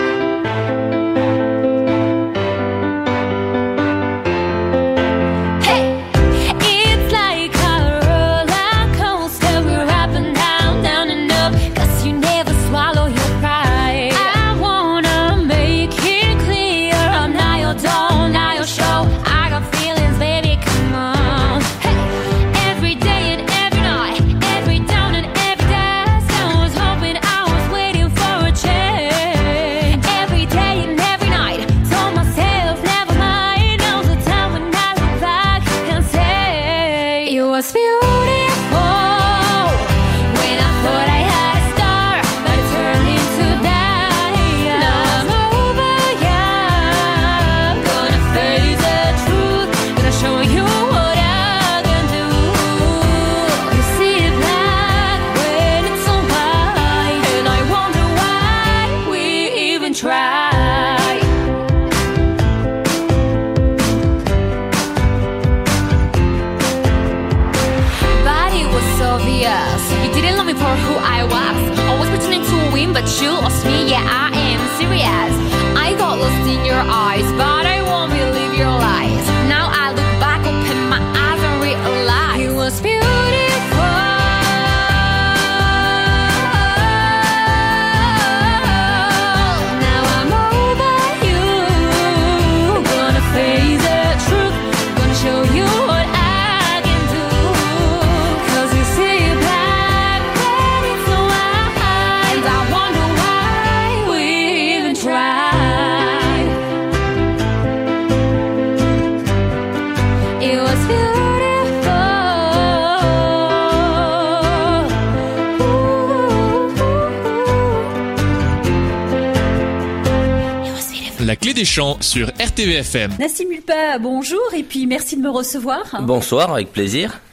Hey, it's like a roller coaster. We're up and down, down and up, 'cause you never swallow your pride. I wanna make it clear, I'm not your doll, not your show. I got feelings, baby, come on. Hey, every day and every night, every down and every dusk, I was hoping, I was waiting for a change. Every day and every night, told myself never mind. Now's the time when I look back and say it was beautiful when I thought I had a star, but it turned into dust. Now I'm over, yeah. I'm gonna face the truth, gonna show you what I can do. You see it black when it's so white, and I wonder why we even tried. But it was obvious you didn't love me for who I was. Always pretending to win, but you lost me. Yeah, I am serious. I got lost in your eyes, but I won't believe your lies. Now I look back, open my eyes, and realize it was beautiful. Now I'm over you. Gonna face the truth, gonna show you what I can do. 'Cause you see black when it's so white, and I wonder why we even tried. It was beautiful. Ooh. It was beautiful. La Clé des Champs sur R T V F M. Nassim Ulpa, bonjour et puis merci de me recevoir. Bonsoir, avec plaisir.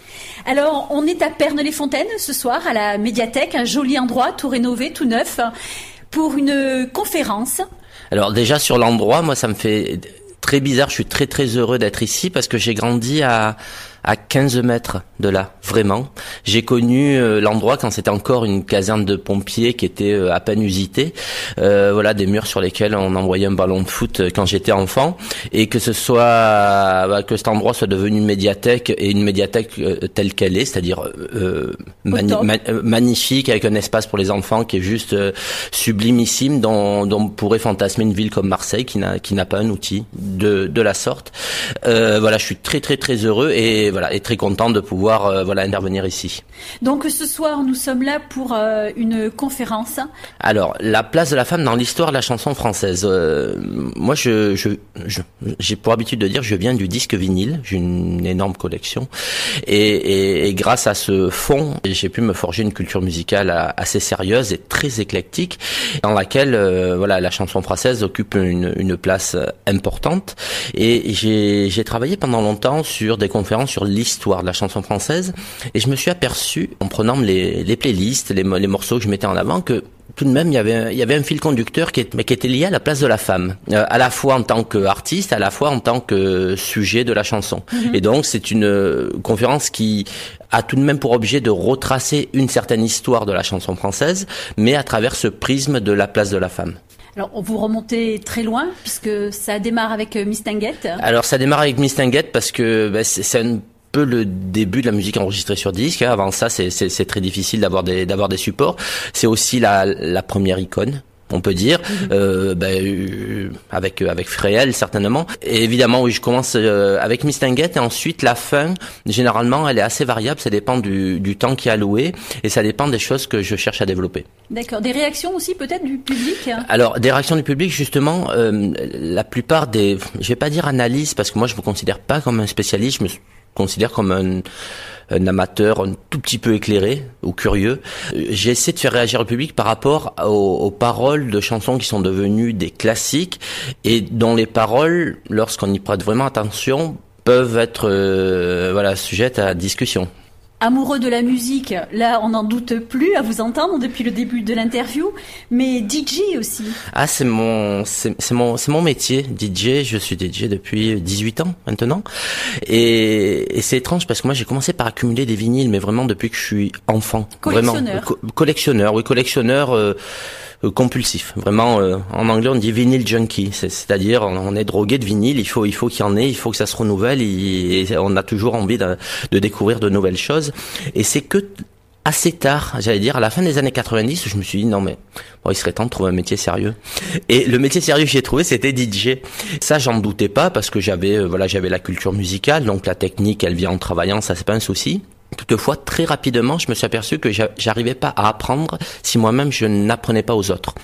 Alors, on est à Pernes-les-Fontaines ce soir, à la médiathèque, un joli endroit, tout rénové, tout neuf, pour une conférence. Alors déjà sur l'endroit, moi ça me fait très bizarre, je suis très très heureux d'être ici parce que j'ai grandi à à quinze mètres de là, vraiment. J'ai connu euh, l'endroit quand c'était encore une caserne de pompiers qui était euh, à peine usitée. Euh, voilà, des murs sur lesquels on envoyait un ballon de foot euh, quand j'étais enfant. Et que ce soit, bah, que cet endroit soit devenu une médiathèque, et une médiathèque euh, telle qu'elle est, c'est-à-dire euh, mani- ma- euh, magnifique, avec un espace pour les enfants qui est juste euh, sublimissime, dont, dont on pourrait fantasmer une ville comme Marseille qui n'a, qui n'a pas un outil de, de la sorte. Euh, voilà, je suis très très très heureux et voilà, et très content de pouvoir euh, voilà intervenir ici. Donc ce soir, nous sommes là pour euh, une conférence. Alors, la place de la femme dans l'histoire de la chanson française. Euh, moi, je, je, je, j'ai pour habitude de dire, je viens du disque vinyle. J'ai une énorme collection, et, et, et grâce à ce fond, j'ai pu me forger une culture musicale assez sérieuse et très éclectique, dans laquelle euh, voilà la chanson française occupe une, une place importante. Et j'ai, j'ai travaillé pendant longtemps sur des conférences sur l'histoire de la chanson française, et je me suis aperçu en prenant les, les playlists, les, les morceaux que je mettais en avant, que tout de même il y avait un, il y avait un fil conducteur qui, est, mais qui était lié à la place de la femme, euh, à la fois en tant qu'artiste, à la fois en tant que sujet de la chanson. Mm-hmm. Et donc c'est une euh, conférence qui a tout de même pour objet de retracer une certaine histoire de la chanson française, mais à travers ce prisme de la place de la femme. Alors, vous remontez très loin, puisque ça démarre avec Mistinguett. Alors, ça démarre avec Mistinguett parce que bah, c'est, c'est un peu le début de la musique enregistrée sur disque. Avant ça, c'est, c'est, c'est très difficile d'avoir des, d'avoir des supports. C'est aussi la, la première icône, on peut dire, mmh. euh, ben, euh, avec avec Fréhel certainement. Et évidemment, oui, je commence euh, avec Mistinguett, et ensuite la fin, généralement, elle est assez variable, ça dépend du, du temps qui est alloué, et ça dépend des choses que je cherche à développer. D'accord. Des réactions aussi peut-être du public? Alors, des réactions du public, justement, euh, la plupart des, je vais pas dire analyses, parce que moi je me considère pas comme un spécialiste, je me considère comme un un amateur un tout petit peu éclairé ou curieux. J'ai essayé de faire réagir le public par rapport aux, aux paroles de chansons qui sont devenues des classiques, et dont les paroles, lorsqu'on y prête vraiment attention, peuvent être euh, voilà sujettes à discussion. Amoureux de la musique, là on n'en doute plus à vous entendre depuis le début de l'interview, mais D J aussi. Ah, c'est mon c'est, c'est mon c'est mon métier, D J. Je suis D J depuis dix-huit ans maintenant, et, et c'est étrange parce que moi j'ai commencé par accumuler des vinyles, mais vraiment depuis que je suis enfant. Collectionneur. Vraiment, co- collectionneur, oui, collectionneur. Euh, compulsif, vraiment. Euh, en anglais on dit vinyl junkie, c'est, c'est-à-dire on est drogué de vinyle, il faut il faut qu'il y en ait, il faut que ça se renouvelle, et, et on a toujours envie de, de découvrir de nouvelles choses. Et c'est que assez tard, j'allais dire à la fin des années quatre-vingt-dix, je me suis dit non mais bon, il serait temps de trouver un métier sérieux. Et le métier sérieux que j'ai trouvé, c'était D J. Ça, j'en doutais pas parce que j'avais euh, voilà j'avais la culture musicale, donc la technique elle vient en travaillant, ça c'est pas un souci. Toutefois, très rapidement, je me suis aperçu que j'arrivais pas à apprendre si moi-même je n'apprenais pas aux autres.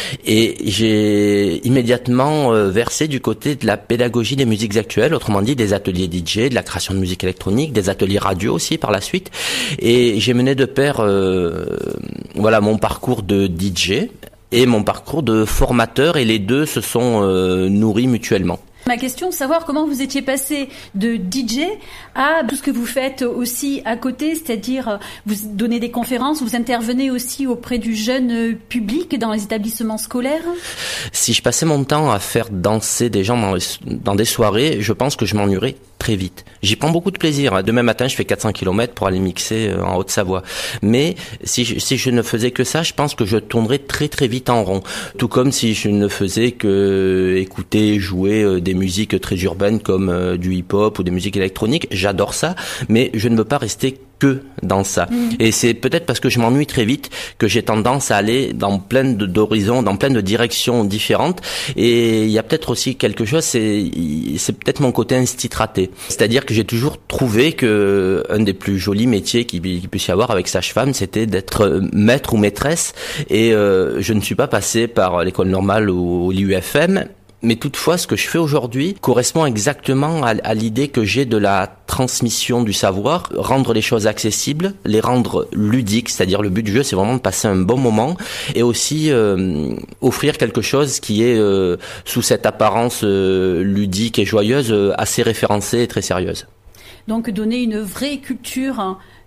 Et j'ai immédiatement euh, versé du côté de la pédagogie des musiques actuelles, autrement dit des ateliers D J, de la création de musique électronique, des ateliers radio aussi par la suite. Et j'ai mené de pair euh, voilà mon parcours de D J et mon parcours de formateur, et les deux se sont euh, nourris mutuellement. Ma question, savoir comment vous étiez passé de D J à tout ce que vous faites aussi à côté, c'est-à-dire vous donnez des conférences, vous intervenez aussi auprès du jeune public dans les établissements scolaires. Si je passais mon temps à faire danser des gens dans, les, dans des soirées, je pense que je m'ennuierais très vite. J'y prends beaucoup de plaisir. Demain matin, je fais quatre cents kilomètres pour aller mixer en Haute-Savoie. Mais si je, si je ne faisais que ça, je pense que je tournerais très très vite en rond. Tout comme si je ne faisais que écouter, jouer des musiques très urbaines comme euh, du hip-hop ou des musiques électroniques. J'adore ça, mais je ne veux pas rester que dans ça. Mmh. Et c'est peut-être parce que je m'ennuie très vite que j'ai tendance à aller dans plein de, d'horizons, dans plein de directions différentes. Et il y a peut-être aussi quelque chose, c'est, c'est peut-être mon côté institraté. C'est-à-dire que j'ai toujours trouvé que un des plus jolis métiers qu'il, qu'il puisse y avoir avec sage-femme, c'était d'être maître ou maîtresse. Et euh, je ne suis pas passé par l'école normale ou, ou l'I U F M. Mais toutefois, ce que je fais aujourd'hui correspond exactement à, à l'idée que j'ai de la transmission du savoir, rendre les choses accessibles, les rendre ludiques, c'est-à-dire le but du jeu, c'est vraiment de passer un bon moment, et aussi euh, offrir quelque chose qui est, euh, sous cette apparence euh, ludique et joyeuse, euh, assez référencée et très sérieuse. Donc donner une vraie culture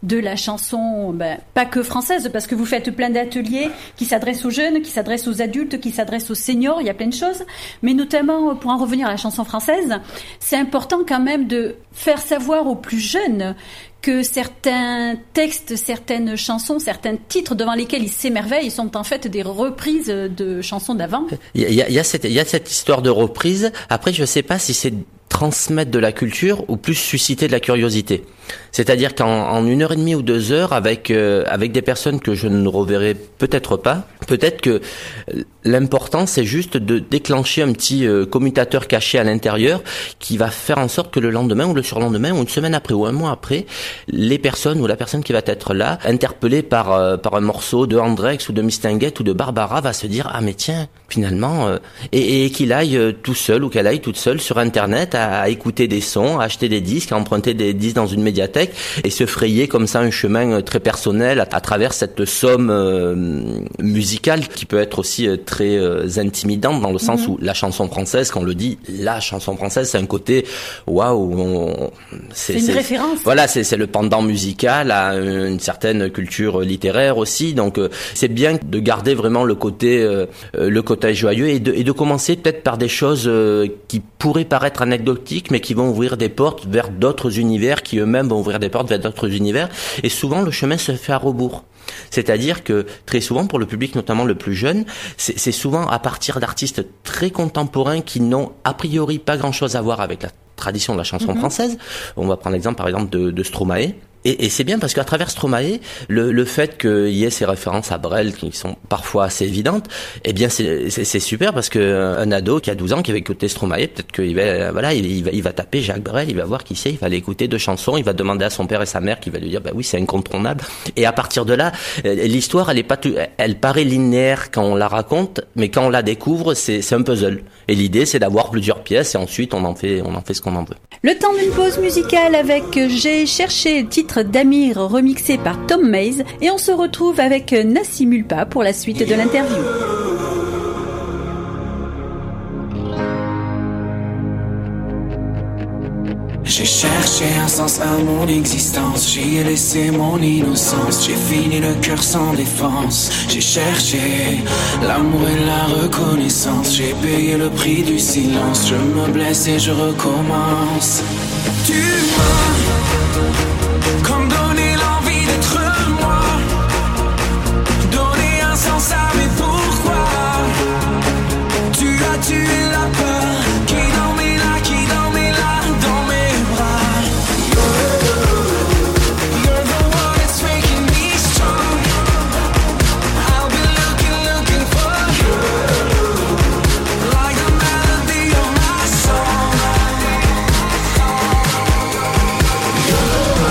de la chanson, ben, pas que française, parce que vous faites plein d'ateliers qui s'adressent aux jeunes, qui s'adressent aux adultes, qui s'adressent aux seniors, il y a plein de choses. Mais notamment, pour en revenir à la chanson française, c'est important quand même de faire savoir aux plus jeunes que certains textes, certaines chansons, certains titres devant lesquels ils s'émerveillent sont en fait des reprises de chansons d'avant. Il y a, il y a cette, il y a cette histoire de reprise. Après, je sais pas si c'est transmettre de la culture ou plus susciter de la curiosité. C'est-à-dire qu'en en une heure et demie ou deux heures, avec euh, avec des personnes que je ne reverrai peut-être pas, peut-être que l'important c'est juste de déclencher un petit euh, commutateur caché à l'intérieur qui va faire en sorte que le lendemain ou le surlendemain ou une semaine après ou un mois après, les personnes ou la personne qui va être là, interpellée par euh, par un morceau de Hendrix ou de Mistinguett ou de Barbara, va se dire ah mais tiens finalement euh, et, et qu'il aille euh, tout seul ou qu'elle aille toute seule sur Internet à, à écouter des sons, à acheter des disques, à emprunter des disques dans une médiathèque et se frayer comme ça un chemin très personnel à, à travers cette somme euh, musicale qui peut être aussi euh, très euh, intimidante dans le sens mm-hmm. où la chanson française, quand on le dit, la chanson française, c'est un côté waouh, c'est, c'est une c'est, référence. Voilà, c'est, c'est le pendant musical à une certaine culture littéraire aussi. Donc euh, c'est bien de garder vraiment le côté euh, le côté joyeux et de, et de commencer peut-être par des choses euh, qui pourraient paraître anecdotiques mais qui vont ouvrir des portes vers d'autres univers qui eux-mêmes vont ouvrir des portes vers d'autres univers. Et souvent le chemin se fait à rebours. C'est-à-dire que très souvent pour le public notamment le plus jeune, c'est, c'est souvent à partir d'artistes très contemporains qui n'ont a priori pas grand-chose à voir avec la tradition de la chanson mm-hmm. française. On va prendre l'exemple par exemple de, de Stromae. Et, et c'est bien parce qu'à travers Stromae, le, le fait qu'il y ait ces références à Brel qui sont parfois assez évidentes, eh bien c'est, c'est, c'est super parce que un ado qui a douze ans qui va écouter Stromae, peut-être qu'il va, voilà, il, il va, il va taper Jacques Brel, il va voir qui c'est, il va aller écouter deux chansons, il va demander à son père et sa mère qui va lui dire bah oui c'est incontournable. Et à partir de là, l'histoire elle est pas, tout, elle paraît linéaire quand on la raconte, mais quand on la découvre c'est, c'est un puzzle. Et l'idée c'est d'avoir plusieurs pièces et ensuite on en fait, on en fait ce qu'on en veut. Le temps d'une pause musicale avec J'ai cherché le titre d'Amir remixé par Tom Mays et on se retrouve avec Nassim Ulpa pour la suite de l'interview. J'ai cherché un sens à mon existence, j'y ai laissé mon innocence, j'ai fini le cœur sans défense. J'ai cherché l'amour et la reconnaissance, j'ai payé le prix du silence, je me blesse et je recommence. Tu m'as comme donné l'envie d'être moi, donné un sens à mes pourquoi. Tu as tué la peur qui dormait là, qui dormait là dans mes bras. You're the one that's making me strong. I'll be looking, looking for you, like a melody of my song.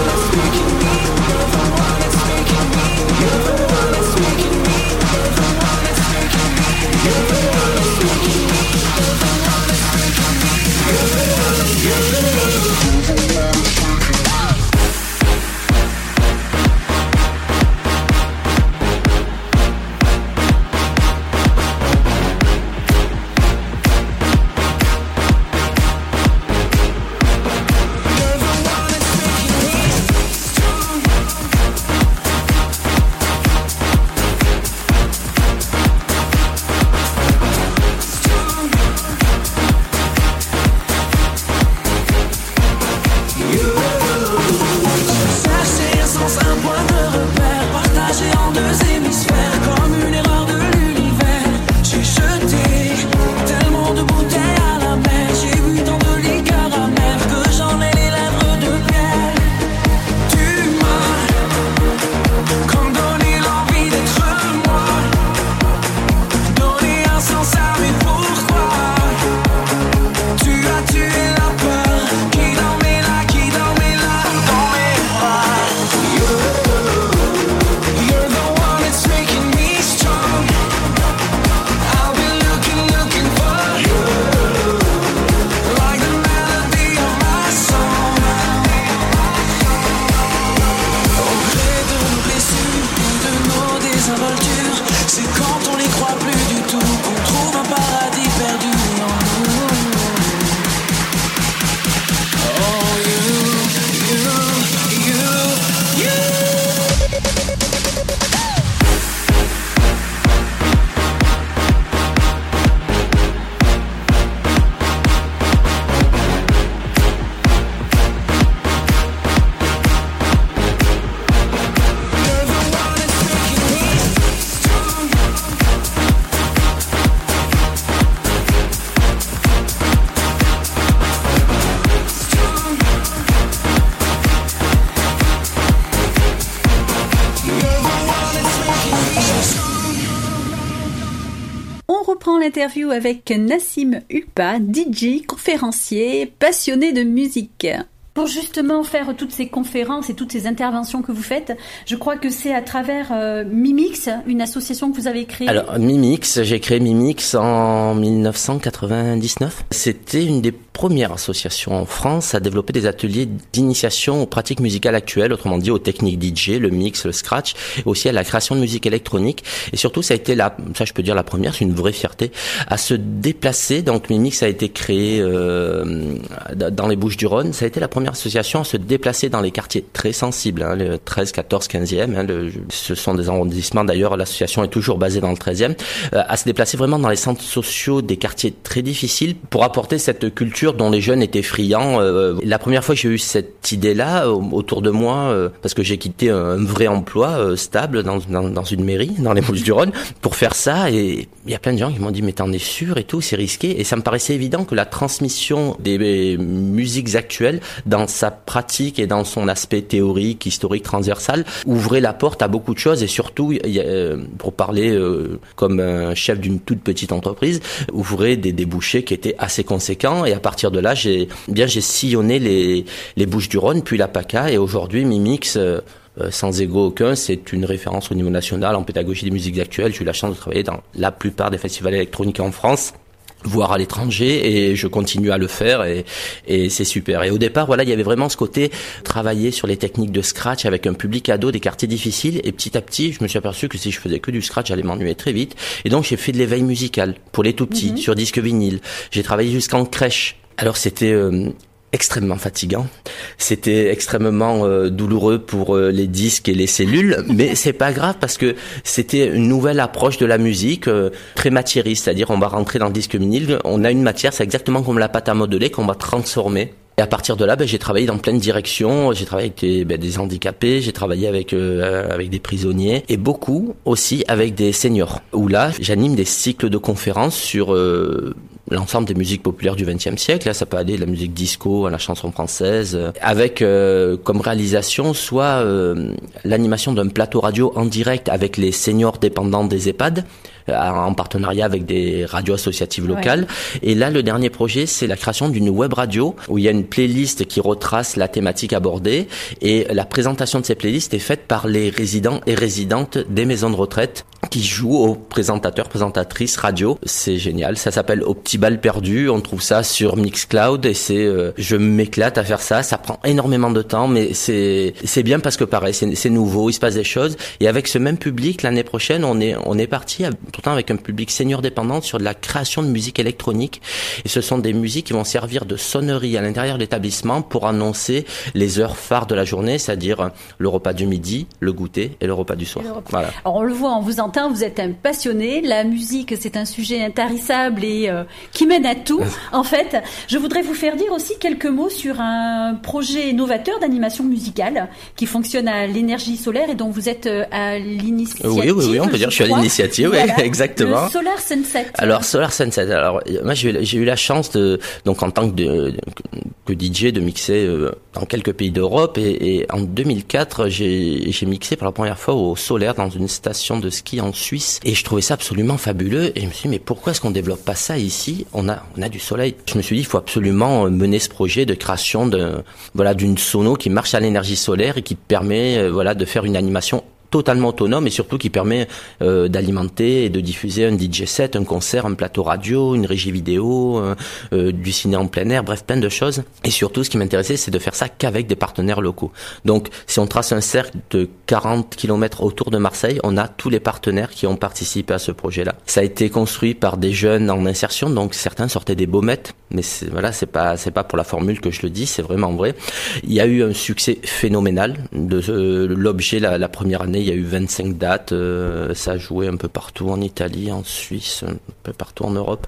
On reprend l'interview avec Nassim Hupa, D J, conférencier, passionné de musique. Pour justement faire toutes ces conférences et toutes ces interventions que vous faites, je crois que c'est à travers euh, Mimix, une association que vous avez créée. Alors Mimix, j'ai créé Mimix en dix-neuf cent quatre-vingt-dix-neuf. C'était une des premières associations en France à développer des ateliers d'initiation aux pratiques musicales actuelles, autrement dit aux techniques D J, le mix, le scratch, et aussi à la création de musique électronique. Et surtout, ça a été la, ça je peux dire la première, c'est une vraie fierté, à se déplacer. Donc Mimix a été créé euh, dans les Bouches-du-Rhône. Ça a été la première association à se déplacer dans les quartiers très sensibles, hein, le treize, quatorze, quinzième. Hein, le, ce sont des arrondissements, d'ailleurs, l'association est toujours basée dans le treizième, euh, à se déplacer vraiment dans les centres sociaux des quartiers très difficiles pour apporter cette culture dont les jeunes étaient friands. Euh, la première fois que j'ai eu cette idée-là euh, autour de moi, euh, parce que j'ai quitté un vrai emploi euh, stable dans, dans, dans une mairie, dans les Bouches-du-Rhône, pour faire ça, et il y a plein de gens qui m'ont dit « mais t'en es sûr et tout, c'est risqué ». Et ça me paraissait évident que la transmission des musiques actuelles dans sa pratique et dans son aspect théorique, historique, transversal, ouvrait la porte à beaucoup de choses, et surtout, pour parler euh, comme un chef d'une toute petite entreprise, ouvrait des débouchés qui étaient assez conséquents. Et à partir de là, j'ai bien j'ai sillonné les les Bouches-du-Rhône, puis la PACA, et aujourd'hui Mimix, euh, sans égo aucun, c'est une référence au niveau national en pédagogie des musiques actuelles. J'ai eu la chance de travailler dans la plupart des festivals électroniques en France, voire à l'étranger, et je continue à le faire, et, et c'est super. Et au départ, voilà, il y avait vraiment ce côté travailler sur les techniques de scratch avec un public ado des quartiers difficiles, et petit à petit, je me suis aperçu que si je faisais que du scratch, j'allais m'ennuyer très vite, et donc j'ai fait de l'éveil musical pour les tout petits, mmh. sur disque vinyle. J'ai travaillé jusqu'en crèche. Alors c'était euh, extrêmement fatigant, c'était extrêmement euh, douloureux pour euh, les disques et les cellules, mais c'est pas grave parce que c'était une nouvelle approche de la musique, euh, très matiériste, c'est-à-dire on va rentrer dans le disque vinyle, on a une matière, c'est exactement comme la pâte à modeler qu'on va transformer. Et à partir de là, ben, j'ai travaillé dans plein de directions. J'ai travaillé avec des, ben, des handicapés, j'ai travaillé avec euh, avec des prisonniers, et beaucoup aussi avec des seniors. Où là, j'anime des cycles de conférences sur euh, l'ensemble des musiques populaires du vingtième siècle. Là, ça peut aller de la musique disco à la chanson française, euh, avec euh, comme réalisation soit euh, l'animation d'un plateau radio en direct avec les seniors dépendants des EHPAD, en partenariat avec des radios associatives locales. Ouais. Et là, le dernier projet, c'est la création d'une web radio où il y a une playlist qui retrace la thématique abordée, et la présentation de ces playlists est faite par les résidents et résidentes des maisons de retraite qui jouent aux présentateurs, présentatrices radio. C'est génial. Ça s'appelle Au petit bal perdu. On trouve ça sur Mixcloud, et c'est, euh, je m'éclate à faire ça. Ça prend énormément de temps, mais c'est, c'est bien parce que pareil, c'est, c'est nouveau, il se passe des choses. Et avec ce même public, l'année prochaine, on est, on est parti à, pourtant avec un public senior dépendant sur de la création de musique électronique. Et ce sont des musiques qui vont servir de sonnerie à l'intérieur de l'établissement pour annoncer les heures phares de la journée, c'est-à-dire le repas du midi, le goûter et le repas du soir. Voilà. Alors on le voit, on vous entend, vous êtes un passionné. La musique, c'est un sujet intarissable et euh, qui mène à tout. En fait, je voudrais vous faire dire aussi quelques mots sur un projet novateur d'animation musicale qui fonctionne à l'énergie solaire et dont vous êtes à l'initiative. Oui, oui, oui, on peut dire que je suis à l'initiative, oui, voilà. Exactement. Le Solar Sunset. Alors Solar Sunset. Alors moi j'ai, j'ai eu la chance de, donc en tant que, de, que D J, de mixer euh, dans quelques pays d'Europe, et, et en deux mille quatre j'ai, j'ai mixé pour la première fois au solaire dans une station de ski en Suisse, et je trouvais ça absolument fabuleux. Et je me suis dit mais pourquoi est-ce qu'on développe pas ça ici? On a on a du soleil. Je me suis dit il faut absolument mener ce projet de création de voilà d'une sono qui marche à l'énergie solaire et qui permet euh, voilà de faire une animation totalement autonome, et surtout qui permet euh, d'alimenter et de diffuser un D J set, un concert, un plateau radio, une régie vidéo, euh, euh, du ciné en plein air, bref, plein de choses. Et surtout, ce qui m'intéressait, c'est de faire ça qu'avec des partenaires locaux. Donc, si on trace un cercle de quarante kilomètres autour de Marseille, on a tous les partenaires qui ont participé à ce projet-là. Ça a été construit par des jeunes en insertion, donc certains sortaient des baumettes, mais c'est, voilà, c'est pas c'est pas pour la formule que je le dis, c'est vraiment vrai. Il y a eu un succès phénoménal de euh, l'objet la, la première année. Il y a eu vingt-cinq dates, euh, ça a joué un peu partout en Italie, en Suisse, un peu partout en Europe.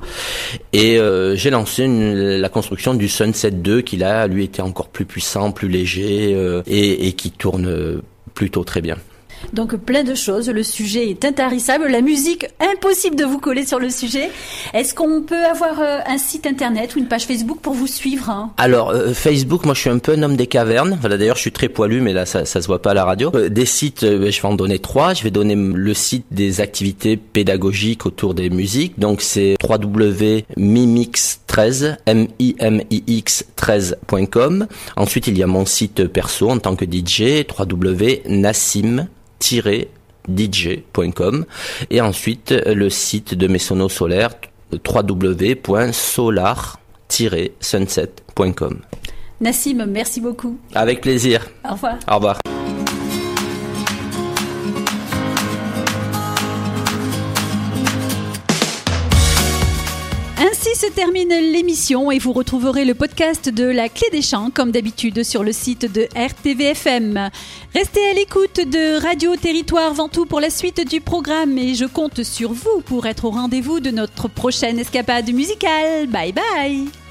Et euh, j'ai lancé une, la construction du Sunset deux qui là, lui, était encore plus puissant, plus léger euh, et, et qui tourne plutôt très bien. Donc plein de choses, le sujet est intarissable, la musique, impossible de vous coller sur le sujet. Est-ce qu'on peut avoir euh, un site internet ou une page Facebook pour vous suivre hein? Alors euh, Facebook, moi je suis un peu un homme des cavernes. Voilà, d'ailleurs je suis très poilu, mais là ça, ça se voit pas à la radio. Euh, des sites, euh, je vais en donner trois. Je vais donner le site des activités pédagogiques autour des musiques. Donc c'est w w w point mimix treize m i m i x treize point com. Ensuite il y a mon site perso en tant que D J, w w w point nassim tiret d j point com, et ensuite le site de mes sonos solaires w w w point solar tiret sunset point com. Nassim, merci beaucoup. Avec plaisir. Au revoir. Au revoir. Ainsi se termine l'émission et vous retrouverez le podcast de la Clé des Champs comme d'habitude sur le site de R T V F M. Restez à l'écoute de Radio Territoire Ventoux pour la suite du programme et je compte sur vous pour être au rendez-vous de notre prochaine escapade musicale. Bye bye.